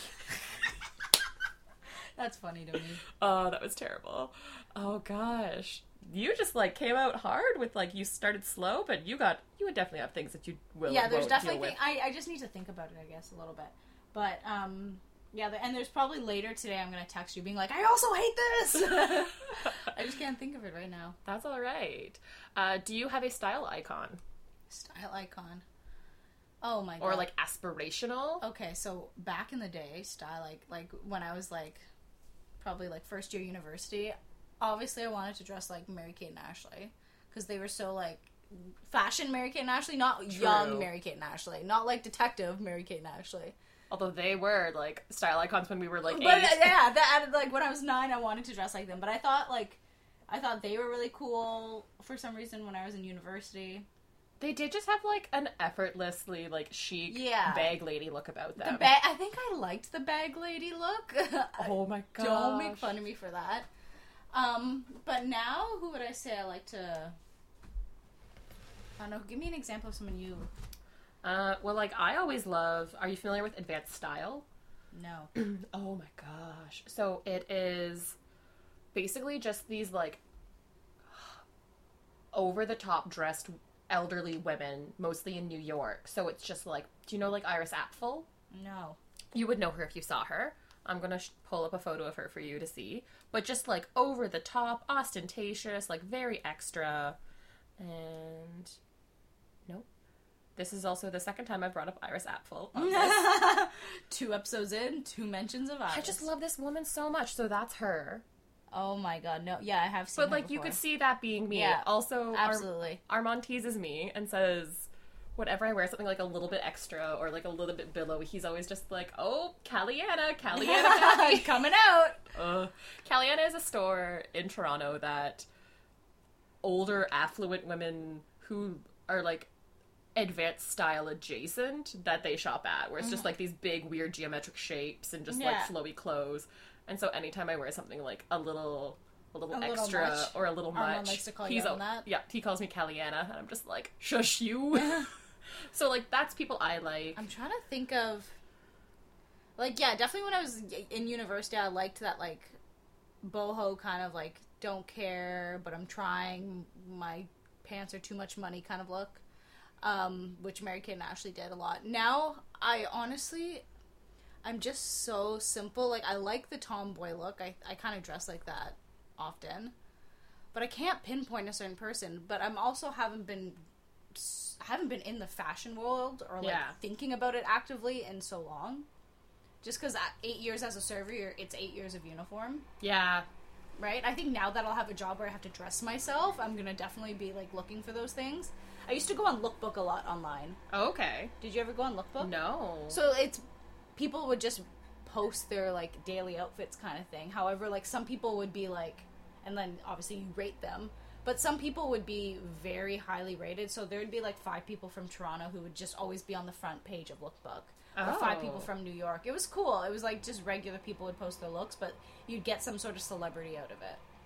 That's funny to me. Oh, that was terrible. Oh gosh. You just, like, came out hard with, like, you started slow, but you got, you would definitely have things that you will Yeah, and there's won't definitely deal thing, I, I just need to think about it, I guess, a little bit. But, um, yeah, the, and there's probably later today I'm going to text you being like, I also hate this! I just can't think of it right now. That's all right. Uh, do you have a style icon? Style icon. Oh my god. Or, like, aspirational? Okay, so back in the day, style, like, like when I was, like, probably, like, first year university, obviously I wanted to dress like Mary-Kate and Ashley. Because they were so, like, fashion Mary-Kate and Ashley, not True. young Mary-Kate and Ashley. Not, like, detective Mary-Kate and Ashley. Although they were, like, style icons when we were, like, eight. But, uh, yeah, that, like, when I was nine, I wanted to dress like them. But I thought, like, I thought they were really cool for some reason when I was in university. They did just have, like, an effortlessly, like, chic Yeah. bag lady look about them. The bag, I think I liked the bag lady look. Oh my god. Don't make fun of me for that. Um, but now, who would I say I like to... I don't know, give me an example of someone you... Uh, well, like, I always love... Are you familiar with Advanced Style? No. Oh my gosh. So it is basically just these, like, over-the-top dressed elderly women, mostly in New York. So it's just, like... Do you know, like, Iris Apfel? No. You would know her if you saw her. I'm gonna sh- pull up a photo of her for you to see. But just, like, over-the-top, ostentatious, like, very extra. And... Nope. This is also the second time I've brought up Iris Apfel on this. Two episodes in, two mentions of Iris. I just love this woman so much, so that's her. Oh my god, no. Yeah, I have seen But, her like, you before. could see that being me. Yeah, Also, absolutely. Ar- Armand teases me and says, whenever I wear something, like, a little bit extra or, like, a little bit billowy, he's always just like, oh, Caliana, Caliana baby. Coming out! Uh, Caliana is a store in Toronto that older, affluent women who are, like, advanced style adjacent that they shop at, where it's just, like, these big, weird geometric shapes and just, Yeah. like, flowy clothes. And so anytime I wear something, like, a little... A little A little extra much. or a little Armand much. likes to call he's you a- on that. Yeah, he calls me Caliana, and I'm just like, shush you. So, like, that's people I like. I'm trying to think of... Like, yeah, definitely when I was in university, I liked that, like, boho kind of, like, don't care, but I'm trying, my pants are too much money kind of look. Um, which Mary-Kate and Ashley did a lot. Now, I honestly... I'm just so simple. Like, I like the tomboy look. I, I kind of dress like that often. But I can't pinpoint a certain person. But I'm also haven't been... haven't been in the fashion world or, like, Yeah. thinking about it actively in so long. Just because eight years as a server, you're, it's eight years of uniform, Yeah. right? I think now that I'll have a job where I have to dress myself, I'm going to definitely be, like, looking for those things. I used to go on Lookbook a lot online. Okay. Did you ever go on Lookbook? No. So it's... people would just post their, like, daily outfits kind of thing. However, like, some people would be, like... and then, obviously, you rate them. But some people would be very highly rated. So there would be, like, five people from Toronto who would just always be on the front page of Lookbook. Or five Oh. people from New York. It was cool. It was, like, just regular people would post their looks, but you'd get some sort of celebrity out of it.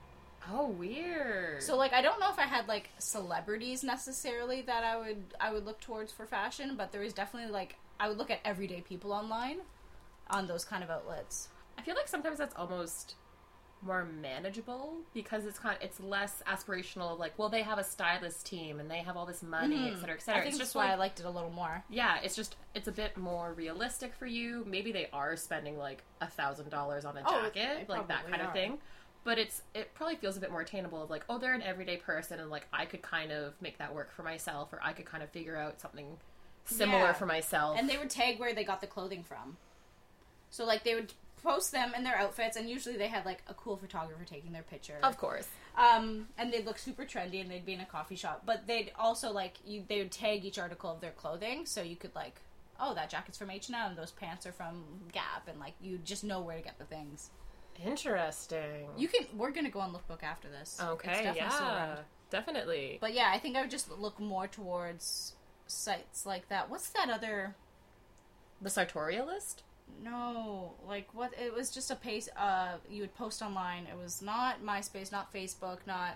Oh, weird. So like I don't know if I had like celebrities necessarily that I would I would look towards for fashion, but there is definitely like I would look at everyday people online on those kind of outlets. I feel like sometimes that's almost more manageable because it's kind of, it's less aspirational of like, well, they have a stylist team and they have all this money, Mm-hmm. et cetera, et cetera. I think it's that's just why like, I liked it a little more. yeah, it's just, it's a bit more realistic for you. Maybe they are spending like a thousand dollars on a Oh, jacket, they like that probably kind of are. thing. But it's, it probably feels a bit more attainable of like, oh, they're an everyday person and like I could kind of make that work for myself, or I could kind of figure out something similar Yeah. for myself. And they would tag where they got the clothing from. So like they would post them in their outfits, and usually they had like a cool photographer taking their picture. Of course. Um, and they'd look super trendy, and they'd be in a coffee shop. But they'd also like you, they would tag each article of their clothing, so you could like, oh, that jacket's from H and M, those pants are from Gap, and like you just know where to get the things. Interesting. You can. We're gonna go on Lookbook after this. It's Okay, definitely still yeah. around. Definitely. But yeah, I think I would just look more towards sites like that. What's that other? The Sartoria list? No, like what? It was just a page. Uh, you would post online. It was not MySpace, not Facebook, not.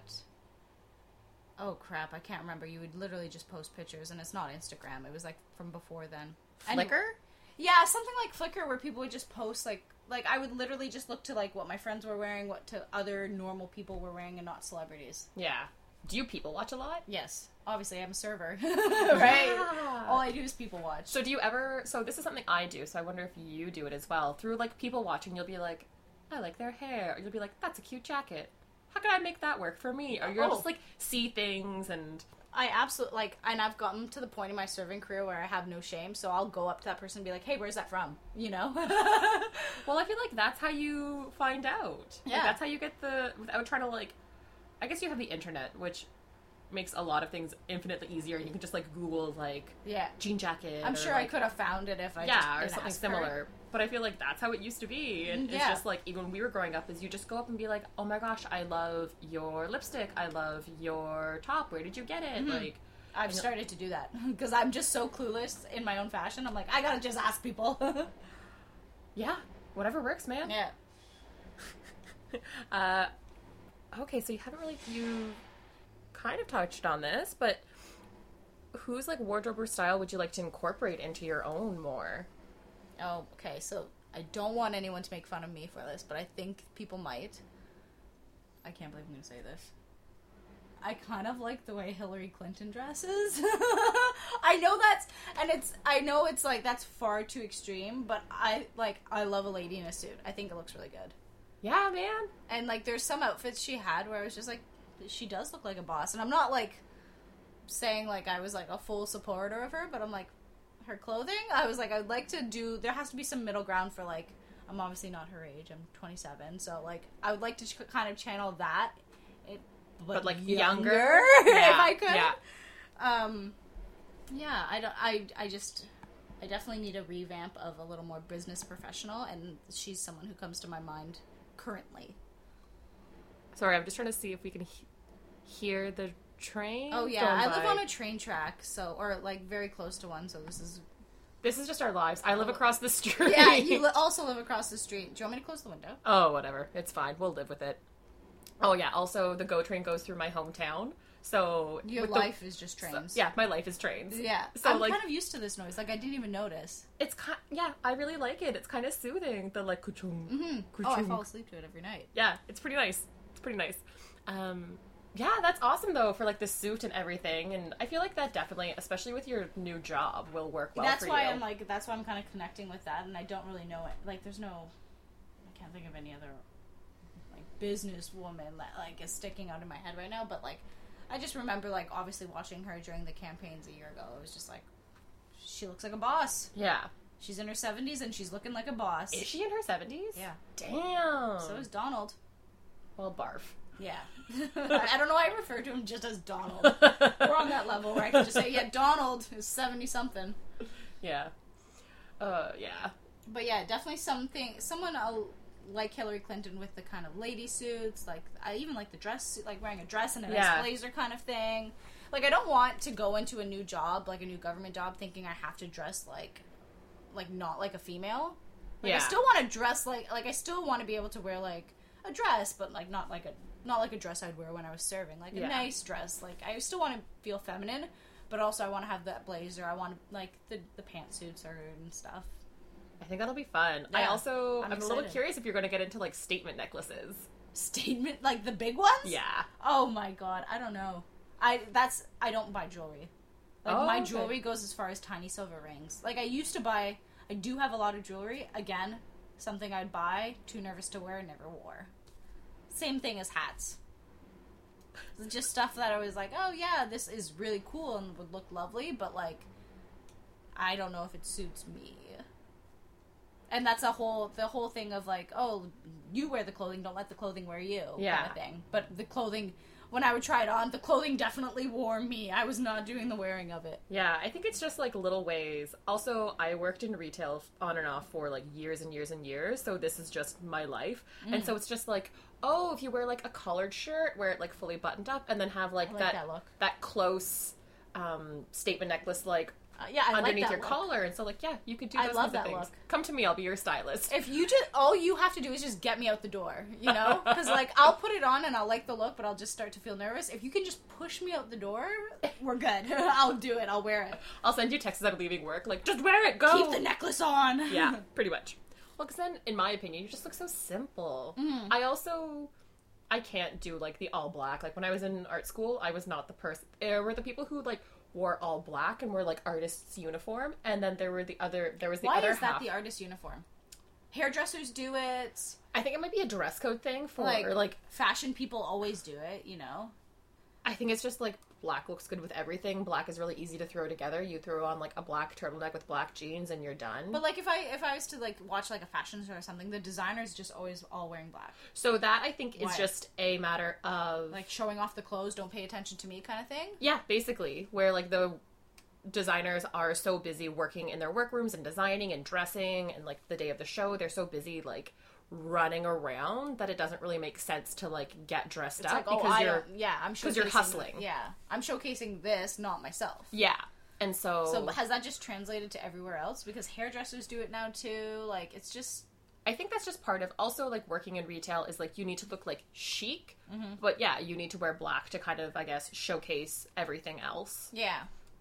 Oh crap! I can't remember. You would literally just post pictures, and it's not Instagram. It was like from before then. Anyway- Flickr? Yeah, something like Flickr, where people would just post like like I would literally just look to like what my friends were wearing, what to other normal people were wearing, and not celebrities. Yeah. Do you people watch a lot? Yes, obviously I'm a server, right? Yeah. All I do is people watch. So do you ever, so this is something I do, so I wonder if you do it as well. Through like people watching, you'll be like, I like their hair. Or you'll be like, that's a cute jacket. How can I make that work for me? Or you'll Oh. just like see things and... I absolutely like, and I've gotten to the point in my serving career where I have no shame, so I'll go up to that person and be like, "Hey, where's that from?" You know? Well, I feel like that's how you find out. Like, Yeah. that's how you get the, without trying to like, I guess you have the internet, which makes a lot of things infinitely easier. You can just like Google like Yeah, jean jacket. I'm or, sure like, I could have found it if I yeah, just or didn't something ask her. similar. But I feel like that's how it used to be. And Yeah. it's just like, even when we were growing up, is you just go up and be like, oh my gosh, I love your lipstick. I love your top. Where did you get it? Mm-hmm. Like, I've started to do that because I'm just so clueless in my own fashion. I'm like, I gotta just ask people. yeah, whatever works, man. Yeah. Uh, okay, so you haven't really, you kind of touched on this, but whose like wardrobe or style would you like to incorporate into your own more? Oh, okay. So I don't want anyone to make fun of me for this, but I think people might. I can't believe I'm going to say this. I kind of like the way Hillary Clinton dresses. I know that's, and it's, I know it's like, that's far too extreme, but I, like, I love a lady in a suit. I think it looks really good. Yeah, man. And, like, there's some outfits she had where I was just like, she does look like a boss. And I'm not, like, saying, like, I was, like, a full supporter of her, but I'm, like, her clothing, I was like, I'd like to do, there has to be some middle ground for, like, I'm obviously not her age, I'm twenty-seven, so, like, I would like to ch- kind of channel that, it, but, But, like, younger, younger? if Yeah, I could. yeah. Um, yeah, I don't, I, I just, I definitely need a revamp of a little more business professional, and she's someone who comes to my mind currently. Sorry, I'm just trying to see if we can he- hear the train. Oh yeah, going I live by. on a train track, so, or like very close to one, so this is. This is just our lives. I live across the street. Yeah, you li- also live across the street. Do you want me to close the window? Oh, whatever. It's fine. We'll live with it. Oh yeah. Also, the GO train goes through my hometown, so Your with the- life is just trains. So, yeah, my life is trains. Yeah. So I'm like, kind of used to this noise. Like I didn't even notice. it's kind. Yeah, I really like it. It's kind of soothing. The like kuchung. Mm-hmm. Oh, I fall asleep to it every night. Yeah, it's pretty nice. It's pretty nice. Um, yeah, that's awesome though for like the suit and everything, and I feel like that definitely, especially with your new job, will work well that's for why you. I'm like, that's why I'm kind of connecting with that, and I don't really know it. Like, there's no, I can't think of any other like business woman that like is sticking out in my head right now. But like, I just remember like obviously watching her during the campaigns a year ago. It was just like, she looks like a boss. Yeah. She's in her seventies and she's looking like a boss. Is she in her seventies? Yeah. Damn. So is Donald. Well, barf. Yeah. I don't know why I refer to him just as Donald. We're on that level where I can just say, yeah, Donald is seventy-something. Yeah. Uh, yeah. But yeah, definitely something, someone uh, like Hillary Clinton with the kind of lady suits, like, I even like the dress suit, like wearing a dress and a nice Yeah. blazer kind of thing. Like, I don't want to go into a new job, like a new government job, thinking I have to dress like, like, not like a female. Like, Yeah. I still want to dress like, like, I still want to be able to wear, like, a dress, but, like, not like a not like a dress I'd wear when I was serving, like a Yeah. nice dress. Like, I still want to feel feminine, but also I want to have that blazer. I want, like, the, the pantsuits are and stuff. I think that'll be fun. I Yeah, also, I'm I'm, a little excited. curious if you're going to get into, like, statement necklaces. Statement, like the big ones? Yeah. Oh my god, I don't know. I, that's, I don't buy jewelry. Like, Oh, my okay. jewelry goes as far as tiny silver rings. Like, I used to buy, I do have a lot of jewelry. Again, something I'd buy, too nervous to wear, never wore. Same thing as hats. It's just stuff that I was like, oh yeah, this is really cool and would look lovely, but like, I don't know if it suits me. And that's a whole, the whole thing of like, oh, you wear the clothing, don't let the clothing wear you, Yeah. kind of thing. But the clothing, when I would try it on, the clothing definitely wore me. I was not doing the wearing of it. Yeah, I think it's just like little ways. Also, I worked in retail on and off for like years and years and years, so this is just my life. And so it's just like, oh, if you wear like a collared shirt, wear it like fully buttoned up, and then have like, I like that that look. that close um, statement necklace like Uh, yeah, I underneath like that your look. collar. And so like, yeah, you could do I those love kinds of that things. look. Come to me, I'll be your stylist. If you just, all you have to do is just get me out the door, you know? Because, like, I'll put it on and I'll like the look, but I'll just start to feel nervous. If you can just push me out the door, we're good. I'll do it. I'll wear it. I'll send you texts as I'm leaving work, like, just wear it, go! Keep the necklace on. Yeah, pretty much. Well, because then, in my opinion, you just look so simple. Mm. I also, I can't do, like, the all black. Like, when I was in art school, I was not the person. There were the people who, like, wore all black and were, like, artist's uniform. And then there were the other, there was the Why other is that half. the artist uniform? Hairdressers do it. I think it might be a dress code thing for, Like, like, like fashion people always do it, you know? I think it's just, like, black looks good with everything. Black is really easy to throw together. You throw on, like, a black turtleneck with black jeans and you're done. But, like, if I if I was to, like, watch, like, a fashion show or something, the designers just always all wearing black. So that, I think, is Why? just a matter of... Like, showing off the clothes, don't pay attention to me kind of thing. Yeah, basically, where like the designers are so busy working in their workrooms and designing and dressing, and like the day of the show, they're so busy like running around that it doesn't really make sense to like get dressed It's up like, oh, because I you're don't, yeah, I'm showcasing. because you're hustling. Yeah, I'm showcasing this, not myself. yeah, and so, So has that just translated to everywhere else? Because hairdressers do it now too. Like, it's just I think that's just part of also like working in retail is like you need to look like chic, Mm-hmm. but yeah, you need to wear black to kind of I guess showcase everything else. yeah.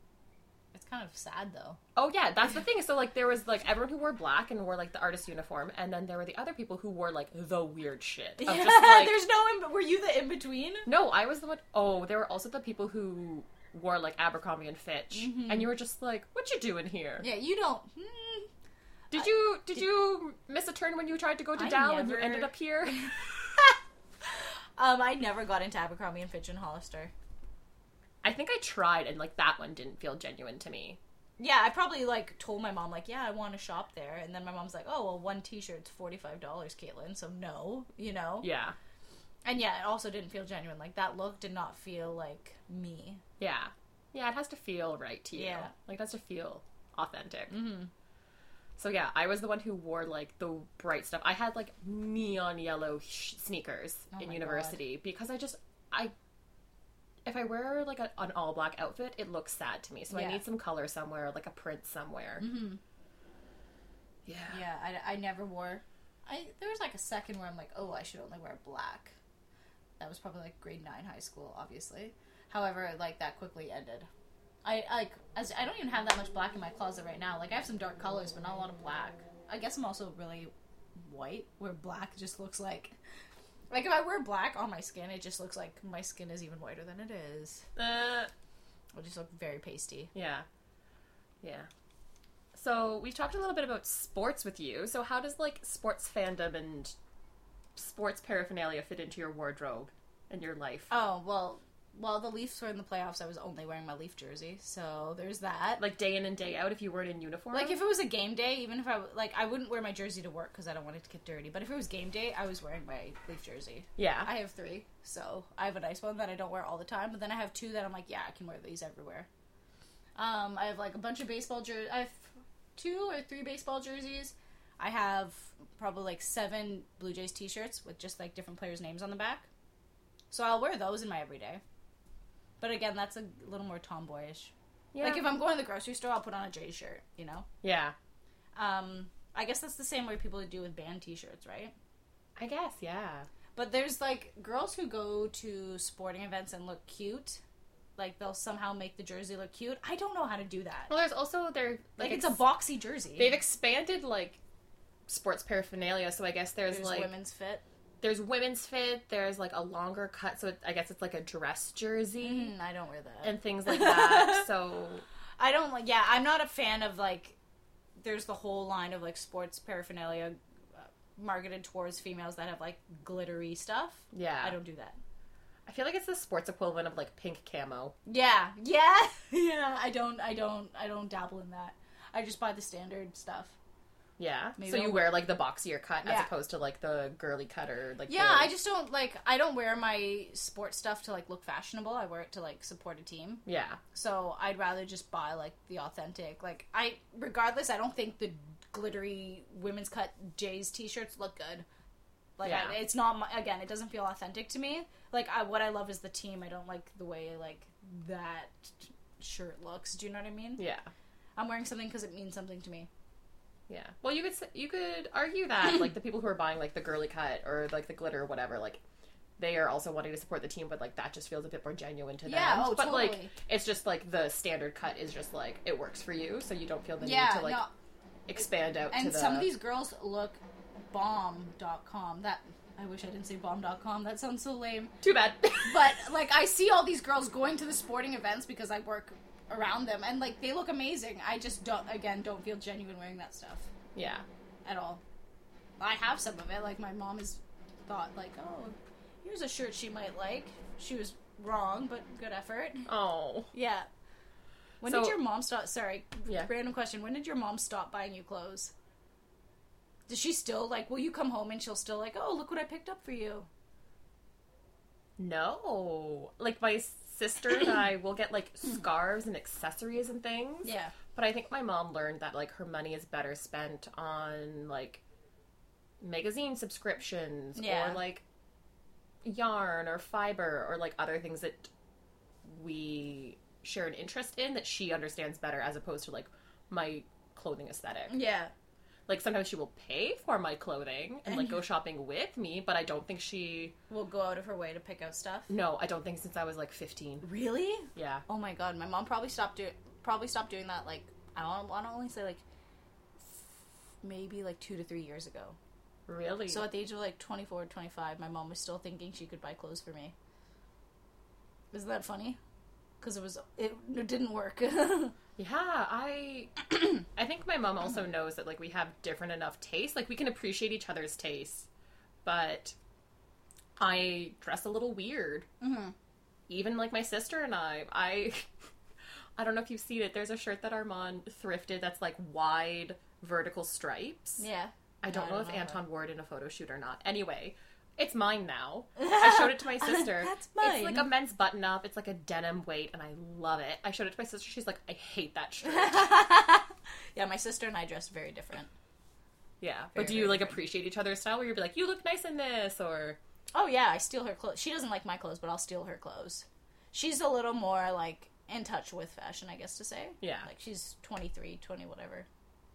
It's kind of sad though. Oh yeah, that's the thing. So like there was like everyone who wore black and wore like the artist uniform, and then there were the other people who wore like the weird shit. Of just, like, There's no in. Were you the in between? no, I was the one oh there were also the people who wore like Abercrombie and Fitch, and you were just like, what you doing here? Yeah, you don't. Hmm. Did you did, you miss a turn when you tried to go to I Dow and you never- ended up here? Um, I never got into Abercrombie and Fitch and Hollister. I think I tried, and like that one didn't feel genuine to me. Yeah, I probably like told my mom like, yeah, I want to shop there, and then my mom's like, oh well, one T-shirt's forty five dollars, Caitlin. So no, you know. Yeah, And yeah, it also didn't feel genuine. Like that look did not feel like me. yeah, yeah. It has to feel right to you. Yeah. Like it has to feel authentic. Mm-hmm. So yeah, I was the one who wore like the bright stuff. I had like neon yellow sh- sneakers Oh in my university because I just I if I wear like a, an all black outfit, it looks sad to me. So Yeah. I need some color somewhere, like a print somewhere. Mm-hmm. Yeah. Yeah, I, I never wore. I there was like a second where I'm like, oh, I should only wear black. That was probably like grade nine high school, obviously. However, like that quickly ended. I like as I don't even have that much black in my closet right now. Like I have some dark colors, but not a lot of black. I guess I'm also really white, where black just looks like. Like, if I wear black on my skin, it just looks like my skin is even whiter than it is. Uh, It'll just look very pasty. yeah. Yeah. So we've talked a little bit about sports with you. So how does like sports fandom and sports paraphernalia fit into your wardrobe and your life? Oh, well, while the Leafs were in the playoffs, I was only wearing my Leaf jersey, so there's that. Like day in and day out if you weren't in uniform? Like, if it was a game day, even if I, like, I wouldn't wear my jersey to work because I don't want it to get dirty, but if it was game day, I was wearing my Leaf jersey. Yeah. I have three, so I have a nice one that I don't wear all the time, but then I have two that I'm like, yeah, I can wear these everywhere. Um, I have, like, a bunch of baseball jerseys. I have two or three baseball jerseys. I have probably, like, seven Blue Jays t-shirts with just, like, different players' names on the back. So I'll wear those in my everyday. But again, that's a little more tomboyish. Yeah. Like, if I'm going to the grocery store, I'll put on a Jays shirt, you know? Yeah. Um, I guess that's the same way people do with band t-shirts, right? I guess, yeah. But there's, like, girls who go to sporting events and look cute. Like, they'll somehow make the jersey look cute. I don't know how to do that. Well, there's also, they're... Like, Like, it's a boxy jersey. They've expanded, like, sports paraphernalia, so I guess there's, There's like... women's fit. There's women's fit, there's, like, a longer cut, so it, I guess it's, like, a dress jersey. Mm, I don't wear that. And things like that, so... I don't, like, yeah, I'm not a fan of, like, there's the whole line of, like, sports paraphernalia uh, marketed towards females that have, like, glittery stuff. Yeah. I don't do that. I feel like it's the sports equivalent of, like, pink camo. Yeah, yeah, yeah, I don't, I don't, I don't dabble in that. I just buy the standard stuff. Yeah. Maybe so you I'll- wear, like, the boxier cut Yeah. as opposed to, like, the girly cut or, like... Yeah, the... I just don't, like, I don't wear my sports stuff to, like, look fashionable. I wear it to, like, support a team. Yeah. So I'd rather just buy, like, the authentic. Like, I, regardless, I don't think the glittery women's cut Jay's t-shirts look good. Like, Yeah. I, it's not, my, again, it doesn't feel authentic to me. Like, I, what I love is the team. I don't like the way, like, that shirt looks. Do you know what I mean? Yeah. I'm wearing something because it means something to me. Yeah. Well, you could s- you could argue that like the people who are buying like the girly cut or like the glitter or whatever, like they are also wanting to support the team, but like that just feels a bit more genuine to them. Yeah, oh, but like totally. it's just like the standard cut is just like it works for you, so you don't feel the Yeah, need to like no. expand out And to the some of these girls look bomb dot com. That, I wish I didn't say bomb dot com. That sounds so lame. Too bad. But, like, I see all these girls going to the sporting events because I work around them, and, like, they look amazing. I just don't, again, don't feel genuine wearing that stuff Yeah. at all. I have some of it. Like, my mom has thought, like, oh, here's a shirt she might like. She was wrong, but good effort. Oh. Yeah. When So- did your mom stop? Sorry, Yeah. random question. When did your mom stop buying you clothes? Does she still, like, will you come home and she'll still, like, oh, look what I picked up for you? No. Like my sister and I will get like scarves and accessories and things. Yeah. But I think my mom learned that like her money is better spent on like magazine subscriptions Yeah. or like yarn or fiber or like other things that we share an interest in that she understands better as opposed to like my clothing aesthetic. Yeah. Like sometimes she will pay for my clothing and like go shopping with me, but I don't think she Will go out of her way to pick out stuff. no, I don't think since I was like fifteen. Really? Yeah. Oh my god, my mom probably stopped do probably stopped doing that like I don't want to only say like maybe like two to three years ago. Really? So at the age of like twenty-four, twenty-five, my mom was still thinking she could buy clothes for me. Isn't that funny? Because it was it, it didn't work. Yeah, I I think my mom also knows that like we have different enough tastes. Like we can appreciate each other's tastes, but I dress a little weird. Mm-hmm. Even like my sister and I, I I don't know if you've seen it. There's a shirt that Armand thrifted that's like wide vertical stripes. Yeah. I don't No, I know don't if know Anton wore it in a photo shoot or not. Anyway, it's mine now. I showed it to my sister. That's It's mine. like a men's button up. It's like a denim weight, and I love it. I showed it to my sister. She's like, I hate that shirt. Yeah, my sister and I dressed very different. Yeah. Very, But do you very like different. appreciate each other's style where you'd be like, you look nice in this, or Oh yeah, I steal her clothes. She doesn't like my clothes, but I'll steal her clothes. She's a little more like in touch with fashion, I guess to say. Yeah. Like she's twenty-three, twenty whatever.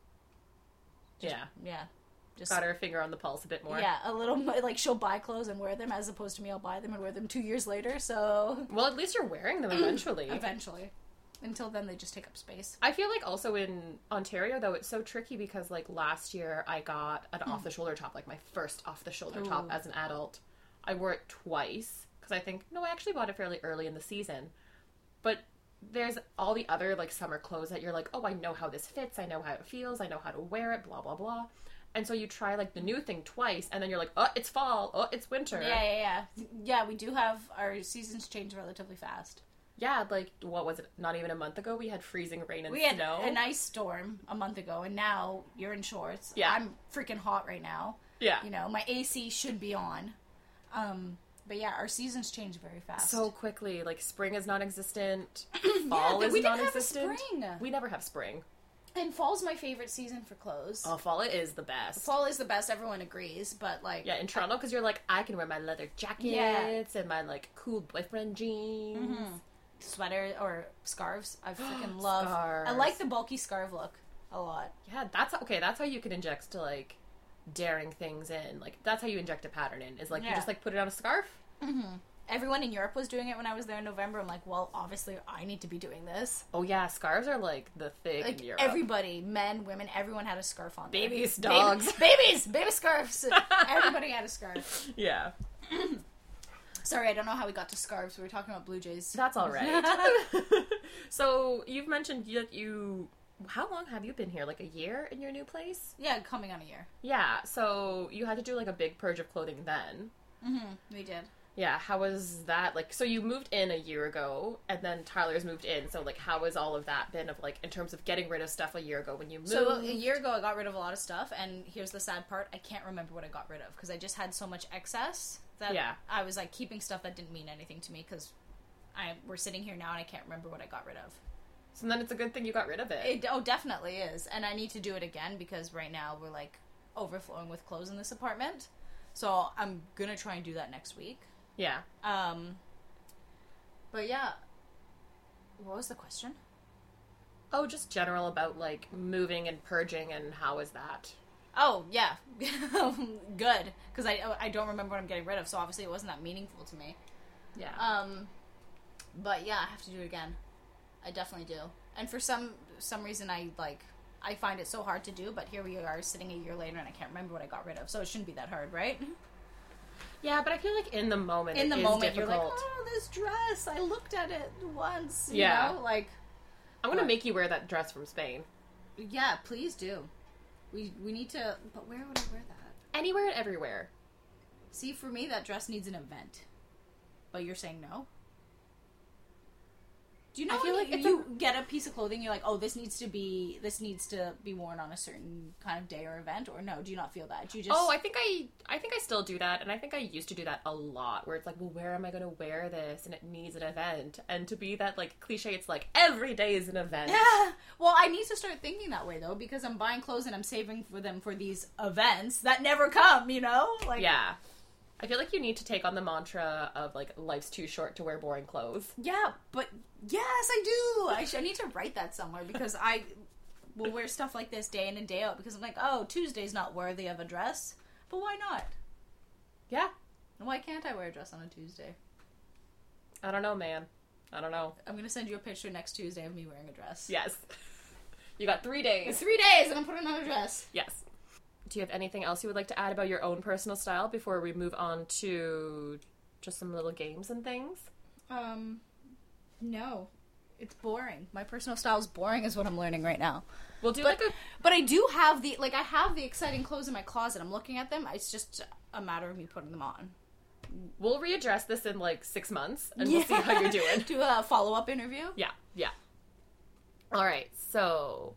yeah. Yeah. Just Got her finger on the pulse a bit more. Yeah, a little more like she'll buy clothes and wear them as opposed to me I'll buy them and wear them two years later, so Well, at least you're wearing them eventually. eventually. Until then they just take up space. I feel like also in Ontario though it's so tricky because like last year I got an off the shoulder top, like my first off the shoulder top Ooh. as an adult. I wore it twice because I think no, I actually bought it fairly early in the season. But there's all the other like summer clothes that you're like, oh, I know how this fits, I know how it feels, I know how to wear it, blah blah blah. And so you try like the new thing twice, and then you're like, oh, it's fall, oh, it's winter. Yeah, yeah, yeah. Yeah, we do have our seasons change relatively fast. Yeah, like what was it? Not even a month ago, we had freezing rain and We had snow. an ice storm a month ago, and now you're in shorts. Yeah. I'm freaking hot right now. yeah. You know, my A C should be on. Um, but yeah, our seasons change very fast. So quickly, like spring is non-existent, fall Yeah, is we didn't have a non-existent. spring. We never have spring. And fall's my favorite season for clothes. Oh, fall is the best. Fall is the best, everyone agrees, but like... Yeah, in Toronto, because you're like, I can wear my leather jackets Yeah. and my like cool boyfriend jeans. Sweater or scarves. I freaking love... I Scarves. like the bulky scarf look a lot. Yeah, that's okay. That's how you can inject like daring things in. Like, that's how you inject a pattern in, is like, Yeah. you just like put it on a scarf. Mm-hmm. Everyone in Europe was doing it when I was there in November. I'm like, well, obviously I need to be doing this. Oh yeah, scarves are like the thing Like in Europe. everybody, men, women, everyone had a scarf on. there. Babies, Baby- dogs. babies, baby scarves. Everybody had a scarf. Yeah. Sorry, I don't know how we got to scarves. We were talking about Blue Jays. That's all right. So, you've mentioned that you... How long have you been here? Like a year in your new place? Yeah, coming on a year. Yeah, so you had to do like a big purge of clothing then. Mm-hmm. We did. Yeah, how was that? Like, so you moved in a year ago, and then Tyler's moved in. So, like, how has all of that been of, like, in terms of getting rid of stuff a year ago when you moved? So a year ago, I got rid of a lot of stuff, and here's the sad part: I can't remember what I got rid of because I just had so much excess that Yeah. I was like keeping stuff that didn't mean anything to me because I we're sitting here now and I can't remember what I got rid of. So then it's a good thing you got rid of it. It oh definitely is, and I need to do it again because right now we're like overflowing with clothes in this apartment. So I'm gonna try and do that next week. Yeah. Um, but yeah, what was the question? Oh, just general about, like, moving and purging, and how is that? Oh yeah, good because I I don't remember what I'm getting rid of, so obviously it wasn't that meaningful to me. Yeah. Um, but yeah, I have to do it again. I definitely do. And for some some reason, I like I find it so hard to do. But here we are, sitting a year later, and I can't remember what I got rid of. So it shouldn't be that hard, right? Yeah, but I feel like in the moment, In it the is moment, difficult. you're like, oh, this dress. I looked at it once. You Yeah. know? Like, I'm gonna What? make you wear that dress from Spain. yeah, please do. We we need to. But where would I wear that? Anywhere and everywhere. See, for me, that dress needs an event. But you're saying no? Do you know I feel when like you, it's you get a piece of clothing, you're like, oh, this needs to be this needs to be worn on a certain kind of day or event, or no? Do you not feel that? Do you just? Oh, I think I, I think I still do that, and I think I used to do that a lot. Where it's like, well, where am I going to wear this? And it needs an event, and to be that like cliche, it's like every day is an event. Yeah. Well, I need to start thinking that way though, because I'm buying clothes and I'm saving for them for these events that never come. You know, like Yeah, I feel like you need to take on the mantra of like life's too short to wear boring clothes. Yeah, but yes, I do. I, sh- I need to write that somewhere because I will wear stuff like this day in and day out because I'm like, oh, Tuesday's not worthy of a dress, but why not? Yeah, Why can't I wear a dress on a Tuesday? I don't know, man. I don't know. I'm gonna send you a picture next Tuesday of me wearing a dress. Yes, you got three days. Three days and I'm putting on a dress. Yes. Do you have anything else you would like to add about your own personal style before we move on to just some little games and things? Um, no. It's boring. My personal style is boring is what I'm learning right now. We'll do But, like a but I do have the, like, I have the exciting clothes in my closet. I'm looking at them. It's just a matter of me putting them on. we'll readdress this in like six months and we'll see how you're doing. Do a follow-up interview. Yeah, yeah. All right, so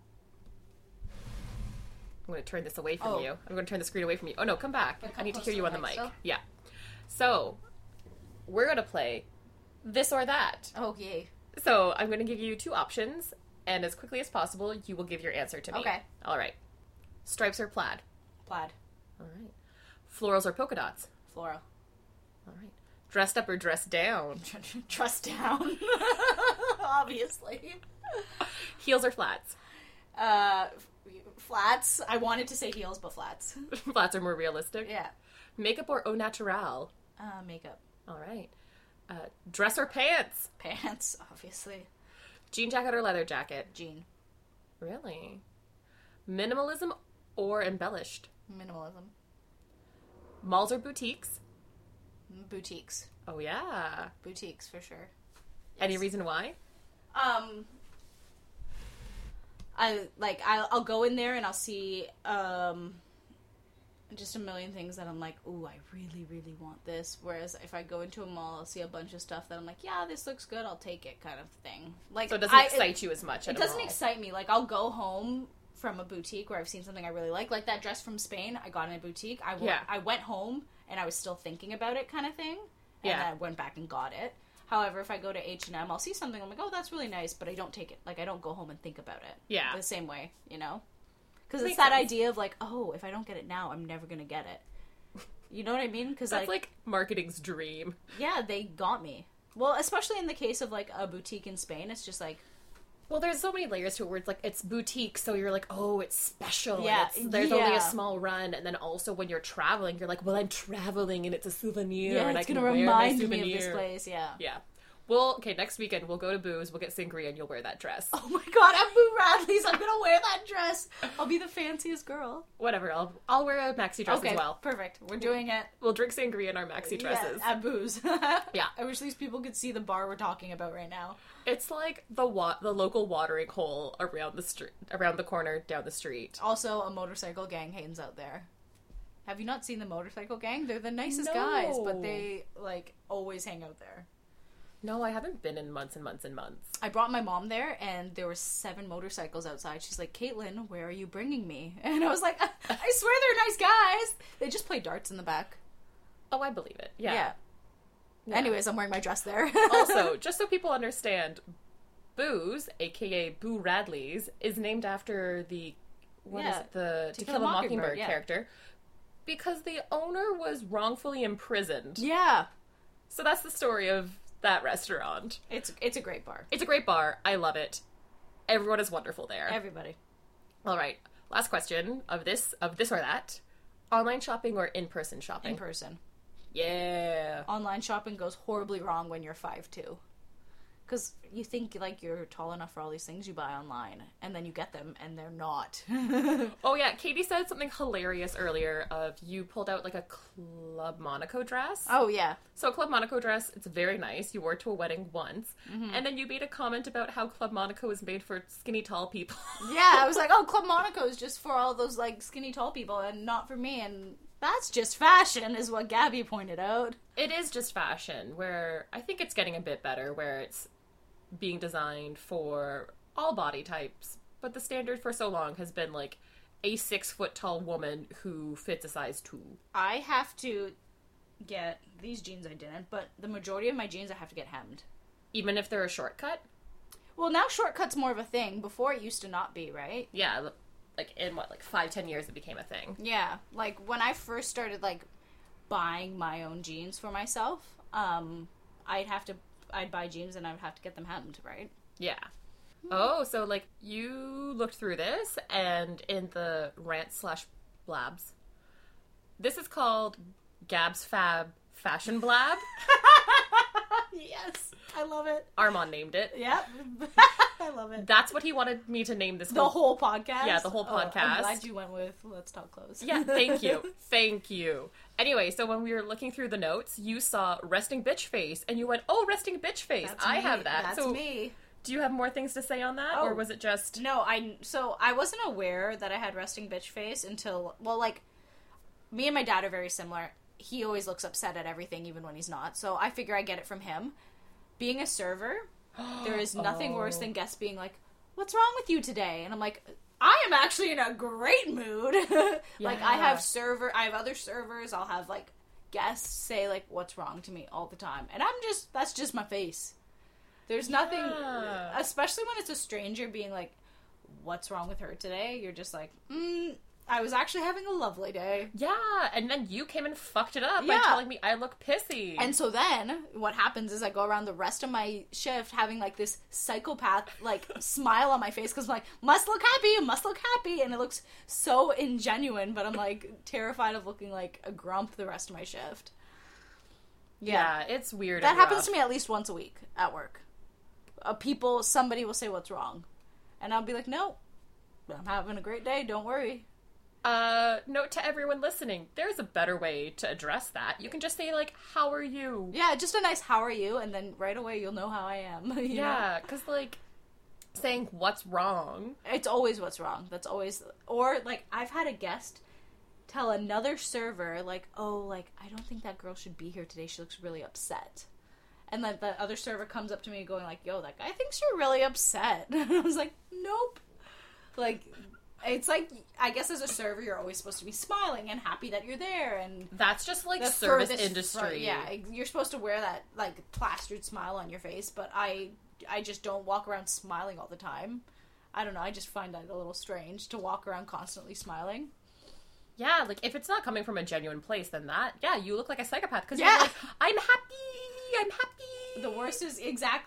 I'm going to turn this away from Oh. you. I'm going to turn the screen away from you. Oh no, come back. But I come need to close hear to you the on the mic mic. still? Yeah. So we're going to play this or that. Oh, yay. So I'm going to give you two options, and as quickly as possible, you will give your answer to me. Okay. All right. Stripes or plaid? Plaid. All right. Florals or polka dots? Floral. All right. Dressed up or dressed down? Trust down. Obviously. Heels or flats? Uh, flats. I wanted to say heels, but flats. Flats are more realistic. Yeah. Makeup or au naturel? Uh, makeup. All right. Uh, dress or pants? Pants, obviously. Jean jacket or leather jacket? Jean. Really? Minimalism or embellished? Minimalism. Malls or boutiques? Boutiques. Oh yeah. Boutiques, for sure. Any Yes. reason why? Um, I like I'll, I'll go in there and I'll see um just a million things that I'm like, ooh, I really, really want this. Whereas if I go into a mall, I'll see a bunch of stuff that I'm like, yeah, this looks good, I'll take it, kind of thing. Like, So it doesn't I- excite you as much. It at a doesn't mall. excite me. Like, I'll go home from a boutique where I've seen something I really like, like that dress from Spain. I got in a boutique. I went, Yeah. I went home and I was still thinking about it, kind of thing. And Yeah. then I went back and got it. However, if I go to H and M, I'll see something. I'm like, oh, that's really nice, but I don't take it. Like, I don't go home and think about it. Yeah. The same way, you know? Because it's Makes that sense. idea of like, oh, if I don't get it now, I'm never gonna get it. You know what I mean? Because That's like, like marketing's dream. yeah, they got me. Well, especially in the case of like a boutique in Spain, it's just like, Well, there's so many layers to it where it's like, it's boutique, so you're like, oh, it's special. Yeah, And it's, there's only yeah. a small run. And then also when you're traveling, you're like, well, I'm traveling and it's a souvenir. Yeah, and it's I can gonna wear my remind souvenir. me of this place, yeah. Yeah. Well, okay, next weekend we'll go to Booze, we'll get sangria, and you'll wear that dress. Oh my god, I'm Boo Radley's. I'm gonna wear that dress. I'll be the fanciest girl. Whatever, I'll I'll wear a maxi dress Okay, as well. perfect. We're doing it. We'll drink sangria in our maxi dresses. Yeah, at Booze. Yeah. I wish these people could see the bar we're talking about right now. It's like the wa- the local watering hole around the street, around the corner down the street. Also, a motorcycle gang hangs out there. Have you not seen the motorcycle gang? They're the nicest No. guys, but they, like, always hang out there. No, I haven't been in months and months and months. I brought my mom there, and there were seven motorcycles outside. She's like, Caitlin, where are you bringing me? And I was like, I, I swear they're nice guys. They just play darts in the back. Oh, I believe it. Yeah. Yeah. Yeah. Anyways, I'm wearing my dress there. Also, just so people understand, Booze, aka Boo Radley's, is named after the what Yeah, is it? The To To Kill Kill a a Mockingbird, Mockingbird yeah. character, because the owner was wrongfully imprisoned. Yeah. So that's the story of that restaurant. It's it's a great bar. It's a great bar. I love it. Everyone is wonderful there. Everybody. All right. Last question of this of this or that: online shopping or in-person shopping? In person. Yeah. Online shopping goes horribly wrong when you're five two. Because you think, like, you're tall enough for all these things you buy online, and then you get them, and they're not. Oh yeah, Katie said something hilarious earlier of you pulled out like a Club Monaco dress. Oh, yeah. So a Club Monaco dress, it's very nice. You wore it to a wedding once. Mm-hmm. And then you made a comment about how Club Monaco is made for skinny tall people. Yeah, I was like, oh, Club Monaco is just for all those, like, skinny tall people, and not for me, and that's just fashion, is what Gabby pointed out. It is just fashion, where I think it's getting a bit better, where it's being designed for all body types. But the standard for so long has been, like, a six foot tall woman who fits a size two. I have to get, these jeans I didn't, but the majority of my jeans I have to get hemmed. Even if they're a shortcut? Well, now shortcut's more of a thing. Before it used to not be, right? Yeah, like, in what, like, five, ten years it became a thing. Yeah, like, when I first started, like, buying my own jeans for myself, um, I'd have to, I'd buy jeans and I would have to get them hemmed, right? Yeah. Oh, so, like, you looked through this, and in the rant slash blabs, this is called Gab's Fab Fashion Blab. Yes, I love it. Armand named it. Yep. I love it. That's what he wanted me to name this The whole... whole podcast? Yeah, the whole Oh, I'm podcast. glad you went with Let's Talk Clothes. Yeah, thank you. Thank you. Anyway, so when we were looking through the notes, you saw resting bitch face, and you went, oh, resting bitch face. That's I me. have that. That's so me. do you have more things to say on that, Oh. or was it just... No, I so I wasn't aware that I had resting bitch face until, well, like, me and my dad are very similar. He always looks upset at everything, even when he's not. So I figure I get it from him. Being a server, there is nothing Oh. worse than guests being like, "What's wrong with you today?" And I'm like, I am actually in a great mood. Like, I Yeah. have server, I have other servers. I'll have, like, guests say, like, "What's wrong?" to me all the time, and I'm just that's just my face. There's nothing, Yeah. especially when it's a stranger being like, "What's wrong with her today?" You're just like, mm, I was actually having a lovely day. Yeah, and then you came and fucked it up Yeah. by telling me I look pissy. And so then, what happens is I go around the rest of my shift having, like, this psychopath, like, smile on my face, because I'm like, must look happy, must look happy, and it looks so ingenuine, but I'm, like, terrified of looking like a grump the rest of my shift. yeah. it's weird. That and happens rough. to me at least once a week at work. Uh, people, somebody will say, "What's wrong?" And I'll be like, "No, I'm having a great day, don't worry." Uh, note to everyone listening, there's a better way to address that. You can just say, like, how are you? Yeah, just a nice "how are you," and then right away you'll know how I am. you know? Yeah, because, like, saying what's wrong. It's always what's wrong. That's always... Or, like, I've had a guest tell another server, like, "Oh, like, I don't think that girl should be here today. She looks really upset." And then the other server comes up to me going, like, "Yo, that guy thinks you're really upset." And I was like, nope. Like... It's like, I guess as a server, you're always supposed to be smiling and happy that you're there, and That's just, like, the service furthest industry. fr- yeah, you're supposed to wear that, like, plastered smile on your face, but I, I just don't walk around smiling all the time. I don't know, I just find that a little strange to walk around constantly smiling. Yeah, like, if it's not coming from a genuine place, then that, yeah, you look like a psychopath. Because Yeah. you're like, I'm happy, I'm happy. The worst is, exactly.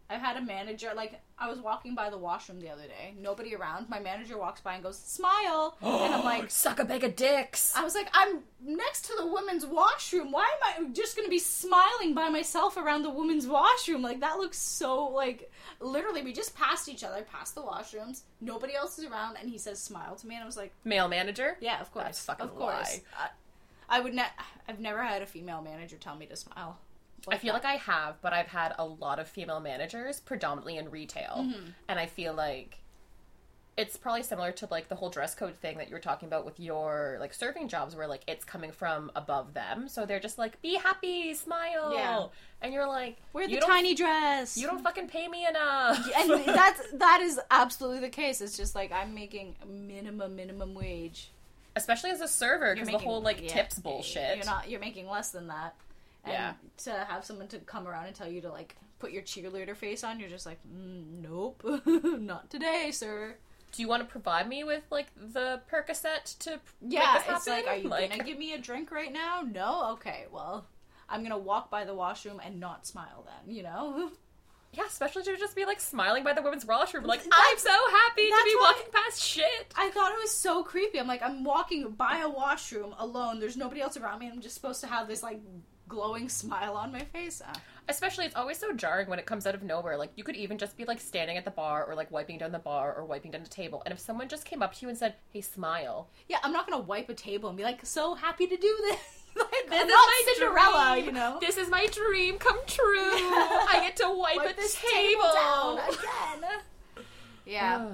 I've had a manager, like, I was walking by the washroom the other day, nobody around, my manager walks by and goes, smile, and I'm like, suck a bag of dicks. I was like, I'm next to the women's washroom, why am I just gonna be smiling by myself around the women's washroom? Like, that looks so, like, literally, we just passed each other, past the washrooms, nobody else is around, and he says smile to me, and I was like, male manager? yeah, of course, That's fucking of course. lie. I, I would ne- I've never had a female manager tell me to smile. Like I feel that. like I have, but I've had a lot of female managers, predominantly in retail, mm-hmm. and I feel like it's probably similar to like the whole dress code thing that you were talking about with your like serving jobs, where like it's coming from above them, so they're just like, be happy, smile, yeah. and you're like, wear the tiny dress. You don't fucking pay me enough, and that's that is absolutely the case. It's just like I'm making minimum minimum wage, especially as a server, because the whole like yeah, tips bullshit. You're not. You're making less than that. And yeah. to have someone to come around and tell you to, like, put your cheerleader face on, you're just like, mm, nope, not today, sir. Do you want to provide me with, like, the Percocet to yeah, make this happen? It's like, are you like... gonna give me a drink right now? No? Okay, well, I'm gonna walk by the washroom and not smile then, you know? Yeah, especially to just be, like, smiling by the women's washroom. Like, that's, I'm so happy to be walking past shit. I thought it was so creepy. I'm like, I'm walking by a washroom alone. There's nobody else around me, and I'm just supposed to have this, like, glowing smile on my face. Uh. Especially, it's always so jarring when it comes out of nowhere. Like, you could even just be, like, standing at the bar or, like, wiping down the bar or wiping down the table. And if someone just came up to you and said, hey, smile. Yeah, I'm not going to wipe a table and be like, so happy to do this. Like, this I'm is not my Cinderella, dream. You know? This is my dream come true. Yeah. I get to wipe, wipe a this table. table down again. Yeah.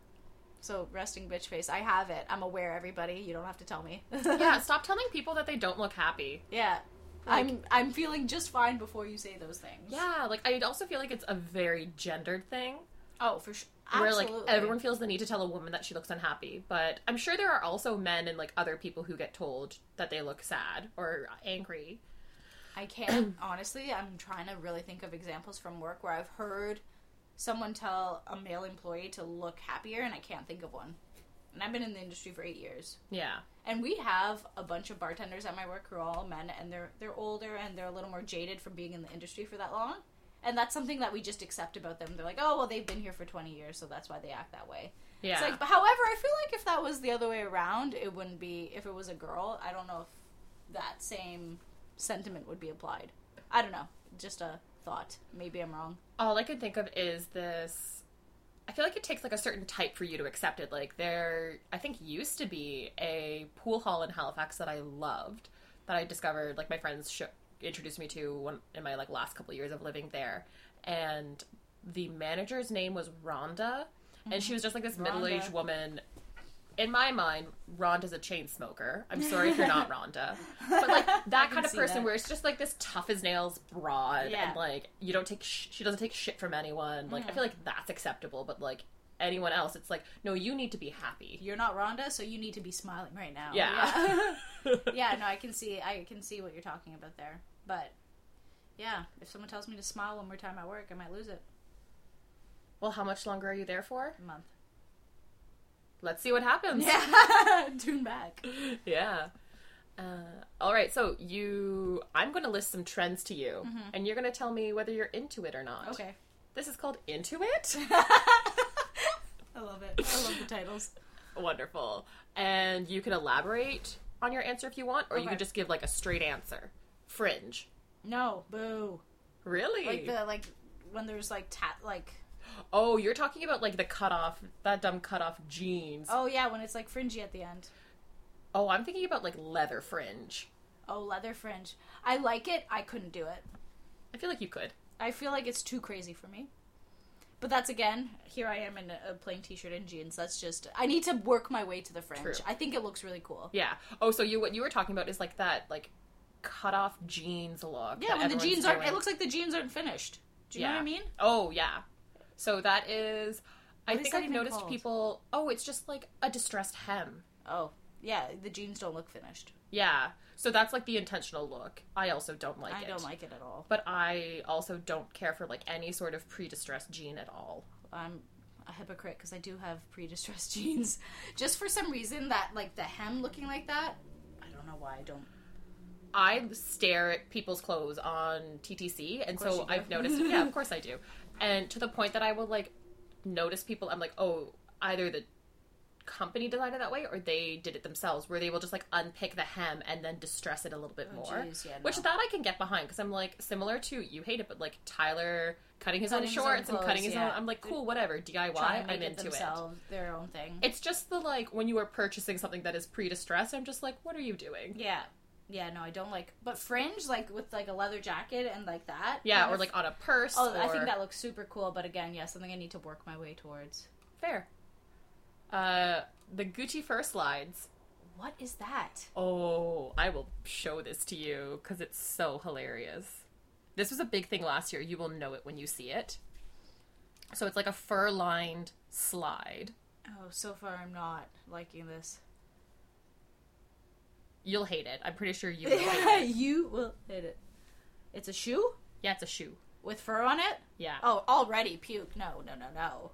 So, resting bitch face. I have it. I'm aware, everybody. You don't have to tell me. Yeah, stop telling people that they don't look happy. Yeah. Like, I'm I'm feeling just fine before you say those things. Yeah, like, I also feel like it's a very gendered thing. Oh, for sure. Where, like, everyone feels the need to tell a woman that she looks unhappy. But I'm sure there are also men and, like, other people who get told that they look sad or angry. I can't, honestly, I'm trying to really think of examples from work where I've heard someone tell a male employee to look happier, and I can't think of one. And I've been in the industry for eight years. Yeah. And we have a bunch of bartenders at my work who are all men, and they're they're older, and they're a little more jaded from being in the industry for that long. And that's something that we just accept about them. They're like, oh, well, they've been here for twenty years, so that's why they act that way. Yeah. It's like, but however, I feel like if that was the other way around, it wouldn't be, if it was a girl, I don't know if that same sentiment would be applied. I don't know. Just a thought. Maybe I'm wrong. All I can think of is this... I feel like it takes, like, a certain type for you to accept it. Like, there, I think, used to be a pool hall in Halifax that I loved, that I discovered, like, my friends sh- introduced me to one, in my, like, last couple of years of living there. And the manager's name was Rhonda, mm-hmm. and she was just, like, this Rhonda. middle-aged woman. In my mind, Rhonda's a chain smoker. I'm sorry if you're not Rhonda. But, like, that kind of person that. where it's just, like, this tough-as-nails broad. Yeah. And, like, you don't take... Sh- she doesn't take shit from anyone. Like, mm. I feel like that's acceptable. But, like, anyone else, it's like, no, you need to be happy. You're not Rhonda, so you need to be smiling right now. Yeah. Yeah, yeah no, I can see I can see what you're talking about there. But, yeah, if someone tells me to smile one more time at work, I might lose it. Well, how much longer are you there for? A month. Let's see what happens. Yeah. Tune back. Yeah. Uh, all right, so you... I'm going to list some trends to you, mm-hmm. and you're going to tell me whether you're into it or not. Okay. This is called Into It. I love it. I love the titles. Wonderful. And you can elaborate on your answer if you want, or okay. you could just give, like, a straight answer. Fringe. No. Boo. Really? Like the, like, when there's, like, tat, like... Oh, you're talking about, like, the cutoff, that dumb cutoff jeans. Oh, yeah, when it's, like, fringy at the end. Oh, I'm thinking about, like, leather fringe. Oh, leather fringe. I like it. I couldn't do it. I feel like you could. I feel like it's too crazy for me. But that's, again, here I am in a plain t-shirt and jeans. That's just... I need to work my way to the fringe. True. I think it looks really cool. Yeah. Oh, so you what you were talking about is, like, that, like, cutoff jeans look. Yeah, when the jeans aren't... It looks like the jeans aren't finished. Do you yeah. know what I mean? Oh, yeah. So that is... What I think that I've noticed called? people... Oh, it's just, like, a distressed hem. Oh. Yeah, the jeans don't look finished. Yeah. So that's, like, the intentional look. I also don't like I it. I don't like it at all. But I also don't care for, like, any sort of pre-distressed jean at all. I'm a hypocrite because I do have pre-distressed jeans. Just for some reason that, like, the hem looking like that, I don't know why I don't. I stare at people's clothes on T T C, and so I've noticed... Yeah, of course I do. And to the point that I will, like, notice people, I'm like, oh, either the company designed it that way or they did it themselves, where they will just, like, unpick the hem and then distress it a little bit Oh, more. geez, yeah, no. Which that I can get behind, because I'm like, similar to, you hate it, but, like, Tyler cutting his Cutting own his own shorts and clothes, cutting his yeah. own, I'm like, cool, whatever, D I Y, Trying to make I'm it into themselves, it. their own thing. It's just the, like, when you are purchasing something that is pre-distressed, I'm just like, what are you doing? Yeah. Yeah, no, I don't like... But fringe, like, with, like, a leather jacket and, like, that... Yeah, kind or, of- like, on a purse. Oh, or... I think that looks super cool, but again, yeah, something I need to work my way towards. Fair. Uh, the Gucci fur slides. What is that? Oh, I will show this to you, because it's so hilarious. This was a big thing last year. You will know it when you see it. So it's like a fur-lined slide. Oh, so far I'm not liking this. You'll hate it. I'm pretty sure you will hate it. You will hate it. It's a shoe? Yeah, it's a shoe. With fur on it? Yeah. Oh, already puke. No, no, no, no.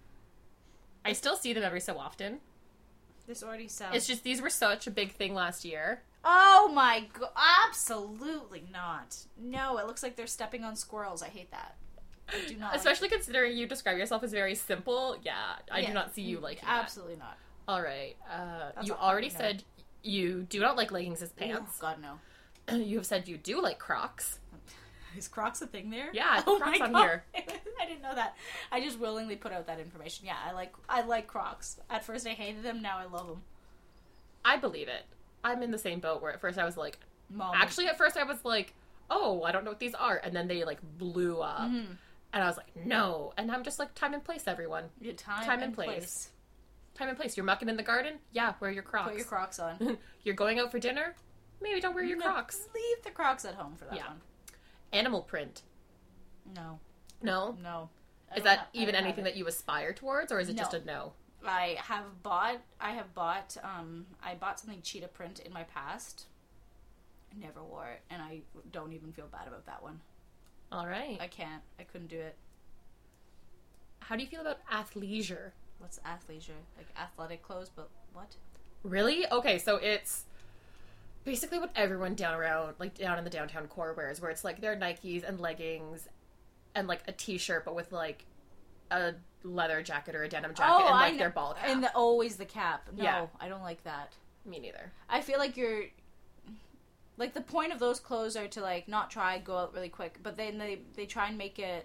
I still see them every so often. This already sounds... It's just, these were such a big thing last year. Oh my god. Absolutely not. No, it looks like they're stepping on squirrels. I hate that. I do not. Especially considering you describe yourself as very simple. Yeah, I Yeah. do not see you liking that. Absolutely not. All right. Uh, That's you all I already know. said you do not like leggings as Oh, pants. god, no. You have said you do like Crocs. Is Crocs a thing there? Yeah, it's oh Crocs my on God. here. I didn't know that. I just willingly put out that information. Yeah, I like I like Crocs. At first I hated them, now I love them. I believe it. I'm in the same boat where at first I was like, Mom. actually at first I was like, oh, I don't know what these are. And then they like blew up. Mhm. And I was like, no. And I'm just like, time and place, everyone. Your time, Time and and place. place. Time and place. You're mucking in the garden? Yeah, wear your Crocs. Put your Crocs on. You're going out for dinner? Maybe don't wear your No, Crocs. Leave the Crocs at home for that Yeah. one. Animal print. No. No? No. I Is don't that ha- I even don't have anything it. that you aspire towards, or is it just No. a no? I have bought I have bought um I bought something cheetah print in my past. I never wore it, and I don't even feel bad about that one. All right. I can't. I couldn't do it. How do you feel about athleisure? What's athleisure? Like athletic clothes, but what? Really? Okay, so it's basically what everyone down around, like down in the downtown core wears, where it's like their Nikes and leggings and like a t-shirt, but with like a leather jacket or a denim jacket and like I their know- ball cap. And the, always the cap. No, Yeah. I don't like that. Me neither. I feel like you're like the point of those clothes are to like not try go out really quick, but then they they try and make it.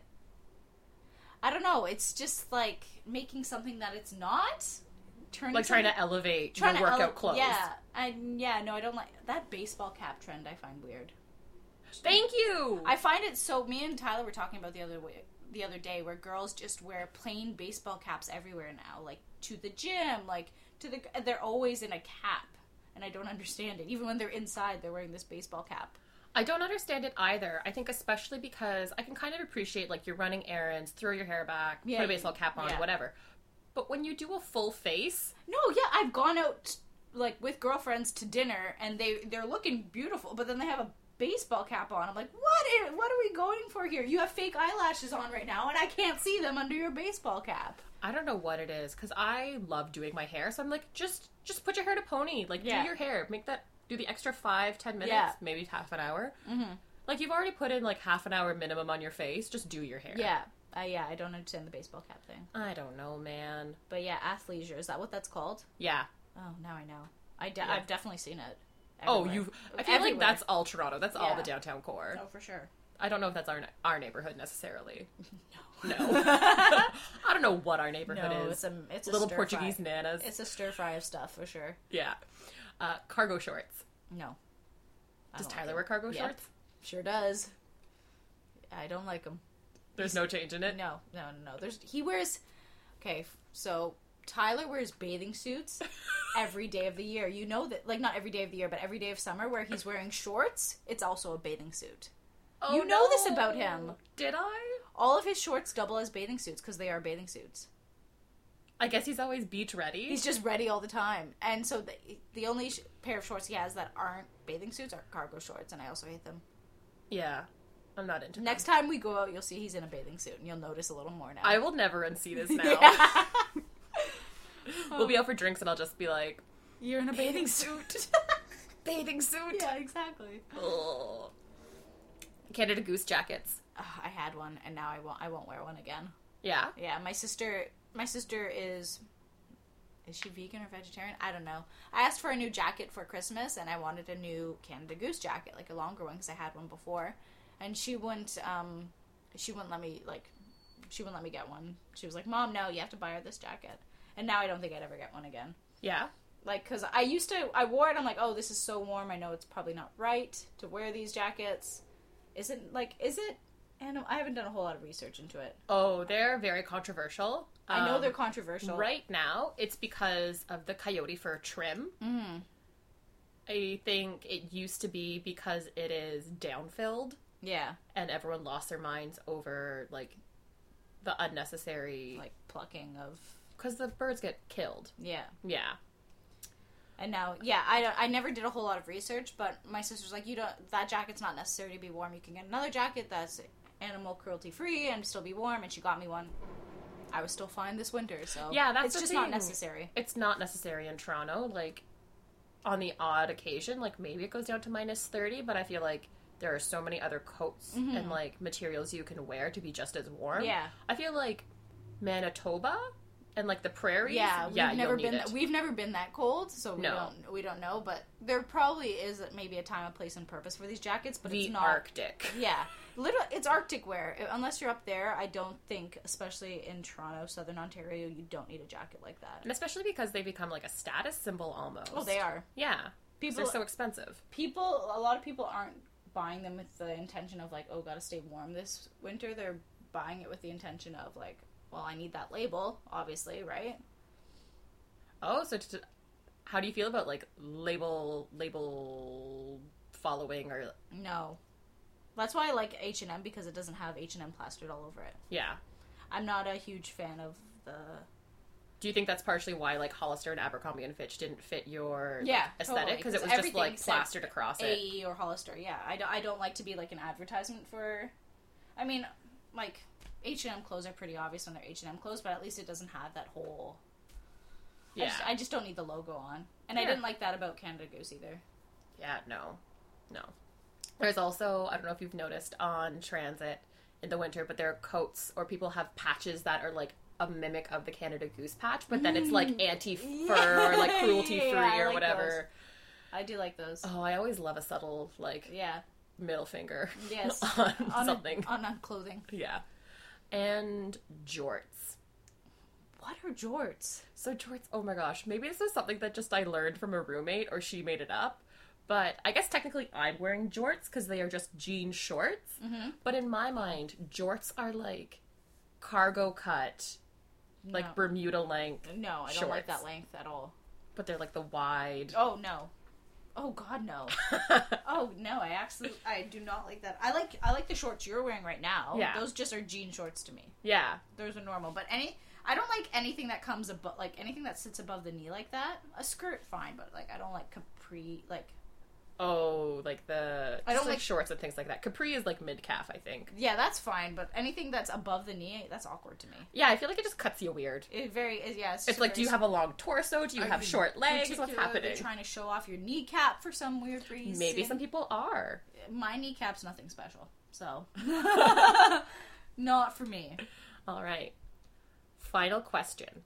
I don't know. It's just like making something that it's not. Turning Like trying something- to elevate trying your to workout ele- clothes. Yeah, and yeah, no, I don't like that baseball cap trend. I find weird. Thank you. I find it so. Me and Tyler were talking about the other way, the other day, where girls just wear plain baseball caps everywhere now, like to the gym, like to the. They're always in a cap, and I don't understand it. Even when they're inside, they're wearing this baseball cap. I don't understand it either. I think especially because I can kind of appreciate like you're running errands, throw your hair back, Yeah, put a baseball cap on, yeah. whatever. But when you do a full face, No, yeah, I've gone out like with girlfriends to dinner, and they they're looking beautiful, but then they have a baseball cap on. I'm like, what? Is, what are we going for here? You have fake eyelashes on right now, and I can't see them under your baseball cap. I don't know what it is because I love doing my hair. So I'm like, just just put your hair in a pony. Like Yeah. do your hair, make that do the extra five, ten minutes, Yeah. maybe half an hour. Mm-hmm. Like you've already put in like half an hour minimum on your face. Just do your hair. Yeah, uh, yeah, I don't understand the baseball cap thing. I don't know, man. But yeah, athleisure, is that what that's called? Yeah. Oh, now I know. I de- Yeah. I've definitely seen it. Oh, everywhere. you. I feel Everywhere. like that's all Toronto. That's all Yeah. the downtown core. Oh, for sure. I don't know if that's our our neighborhood necessarily. No. No. I don't know what our neighborhood No, is. it's a it's a Little stir Portuguese fry. nanas. It's a stir fry of stuff for sure. Yeah. Uh, cargo shorts. No. I Does don't Tyler like wear it. cargo Yep. shorts? Sure does. I don't like them. There's no change in it. No, no, no, no. There's he wears. Okay, f- so Tyler wears bathing suits every day of the year. You know that, like not every day of the year, but every day of summer where he's wearing shorts. It's also a bathing suit. Oh, You know this no. about him. Did I? All of his shorts double as bathing suits because they are bathing suits. I guess he's always beach ready. He's just ready all the time, and so the the only sh- pair of shorts he has that aren't bathing suits are cargo shorts, and I also hate them. Yeah. I'm not into Next time we go out, you'll see he's in a bathing suit, and you'll notice a little more now. I will never unsee this now. Yeah. We'll be out for drinks and I'll just be like, You're in a bathing bathing suit. suit. bathing suit. Yeah, exactly. Ugh. Canada Goose jackets. uh, I had one, and now I won't. I won't wear one again. Yeah. Yeah, my sister. My sister is. Is she vegan or vegetarian? I don't know. I asked for a new jacket for Christmas, and I wanted a new Canada Goose jacket, like a longer one, because I had one before, and she wouldn't. Um, she wouldn't let me like. She wouldn't let me get one. She was like, "Mom, no, you have to buy her this jacket." And now I don't think I'd ever get one again. Yeah. Like, because I used to, I wore it, I'm like, oh, this is so warm, I know it's probably not right to wear these jackets. Is it, like, is it, and I haven't done a whole lot of research into it. Oh, they're very controversial. I know Um, they're controversial. Right now, it's because of the coyote fur trim. Mm. I think it used to be because it is down-filled, Yeah. and everyone lost their minds over, like, the unnecessary... Like, plucking of... Because the birds get killed. Yeah. Yeah. And now, yeah, I, don't- I never did a whole lot of research, but my sister's like, you don't, that jacket's not necessary to be warm. You can get another jacket that's animal cruelty free and still be warm, and she got me one. I was still fine this winter, so Yeah, that's it's the just thing. not necessary. It's not necessary in Toronto. Like, on the odd occasion, like, maybe it goes down to minus thirty, but I feel like there are so many other coats Mhm. and, like, materials you can wear to be just as warm. Yeah. I feel like Manitoba and, like, the prairies, Yeah, we've yeah, never you'll need been it. we've never been that cold, so we No. don't we don't know. But there probably is maybe a time, a place, and purpose for these jackets. But the it's not. Arctic. Yeah, little it's Arctic wear. Unless you're up there, I don't think, especially in Toronto, Southern Ontario, you don't need a jacket like that. And especially because they become, like, a status symbol almost. Oh, they are. Yeah. Because People they're so expensive. people. A lot of people aren't buying them with the intention of like, oh, gotta stay warm this winter. They're buying it with the intention of like, well, I need that label, obviously, right? Oh, so to, how do you feel about, like, label, label following or... No. That's why I like H and M, because it doesn't have H and M plastered all over it. Yeah. I'm not a huge fan of the... Do you think that's partially why, like, Hollister and Abercrombie and Fitch didn't fit your like, Yeah, aesthetic? totally, Because it 'cause was just, everything like, except plastered across A it. E or Hollister, yeah. I don't, I don't like to be, like, an advertisement for... I mean, like, H and M clothes are pretty obvious when they're H and M clothes, but at least it doesn't have that whole... Yeah. I just, I just don't need the logo on. And I Yeah. didn't like that about Canada Goose either. Yeah, no. No. There's also, I don't know if you've noticed on transit in the winter, but there are coats or people have patches that are, like, a mimic of the Canada Goose patch, but then it's, like, anti-fur or, like, cruelty-free Yeah, I or like whatever. I do like those. Oh, I always love a subtle, like, Yeah. middle finger Yes. on, On, something. A, on on clothing. Yeah. And jorts. What are jorts? So jorts, oh my gosh, maybe this is something that just I learned from a roommate or she made it up. But I guess technically I'm wearing jorts because they are just jean shorts. Mm-hmm. But in my mind, jorts are like cargo cut, like No. Bermuda length, No, I don't like shorts. that length at all. but they're like the wide. Oh, no. Oh, God, no. Oh, no, I actually, I do not like that. I like, I like the shorts you're wearing right now. Yeah. Those just are jean shorts to me. Yeah. Those are normal. But any, I don't like anything that comes above, like, anything that sits above the knee like that. A skirt, fine, but, like, I don't like capri, like, Oh, like the I just, don't like like- shorts and things like that. Capri is like mid calf, I think. yeah, that's fine, but anything that's above the knee, that's awkward to me. Yeah, I feel like it just cuts you weird. It very, it, yeah, it's, It's like, do you have a long torso? Do you Are have you short legs? What's particularly happening? trying to show off your kneecap for some weird reason? Maybe some people are. My kneecap's nothing special, so not for me. All right. Final question.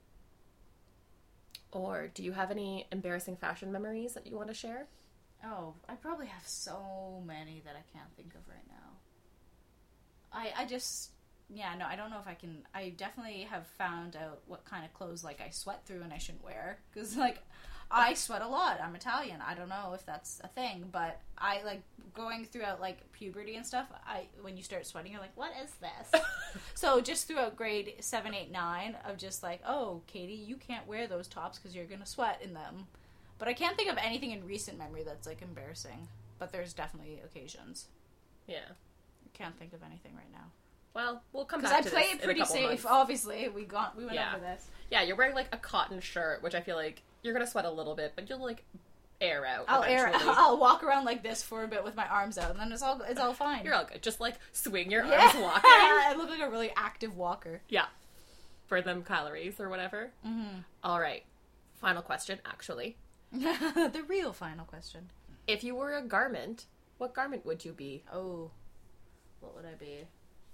Or do you have any embarrassing fashion memories that you want to share? Oh, I probably have so many that I can't think of right now. I I just yeah, no, I don't know if I can. I definitely have found out what kind of clothes like I sweat through and I shouldn't wear, cuz like I sweat a lot. I'm Italian. I don't know if that's a thing, but I like going throughout like puberty and stuff. I when you start sweating, you're like, "What is this?" So just throughout grade seven, eight, nine, of just like, "Oh, Katie, you can't wear those tops because you're gonna sweat in them." But I can't think of anything in recent memory that's like embarrassing. But there's definitely occasions. Yeah. I can't think of anything right now. Well, we'll come Because back I to play this it in a pretty couple safe. months. Obviously, we got we went Yeah. over this. Yeah, you're wearing like a cotton shirt, which I feel like you're gonna sweat a little bit, but you'll like air out. I'll air. eventually. I'll walk around like this for a bit with my arms out, and then it's all it's all fine. You're all good. Just like swing your yeah. arms walking. I look like a really active walker. Yeah. For them calories or whatever. Mm-hmm. All right. Final question, actually. The real final question. If you were a garment, what garment would you be? Oh, what would I be?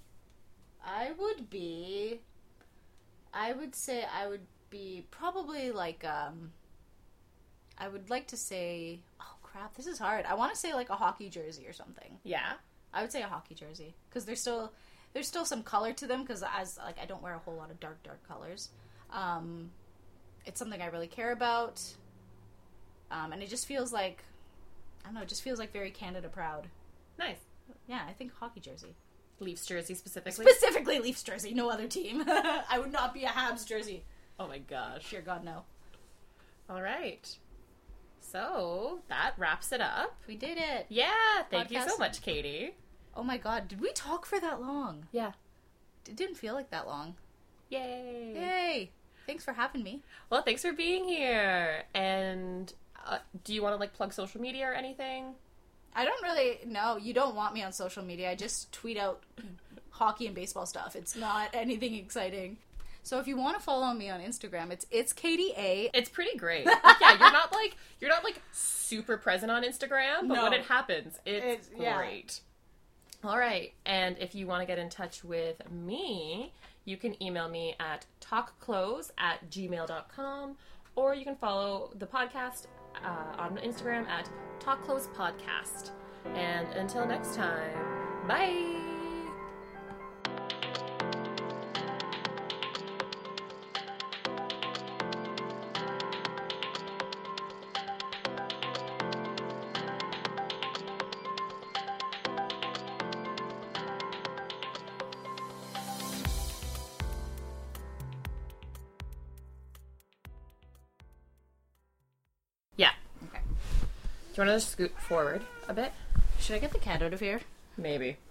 I would be. I would say I would be probably like um. I would like to say, oh crap, this is hard. I want to say like a hockey jersey or something. Yeah. I would say a hockey jersey because there's still there's still some color to them because as like I don't wear a whole lot of dark dark colors. Um, it's something I really care about, um, and it just feels like I don't know. It just feels like very Canada proud. Nice. Yeah, I think hockey jersey. Leafs jersey specifically. Specifically Leafs jersey, no other team. I would not be a Habs jersey. Oh my gosh. Dear God, no. All right. So that wraps it up. We did it. Yeah. Thank you so Podcast. much, Katie. Oh my God, did we talk for that long? Yeah. It didn't feel like that long. Yay. Yay! Thanks for having me. Well, thanks for being here. And uh, do you want to like plug social media or anything? I don't really know. You don't want me on social media. I just tweet out hockey and baseball stuff. It's not anything exciting. So if you want to follow me on Instagram, it's it's Katie A. It's pretty great. Yeah, you're not like you're not like super present on Instagram, but No. when it happens, it's, It's- yeah. great. All right. And if you want to get in touch with me, you can email me at talkclose at gmail dot com, or you can follow the podcast uh, on Instagram at talkclosepodcast. And until next time, bye! Yeah. Okay. Do you want to just scoot forward a bit? Should I get the cat out of here? Maybe.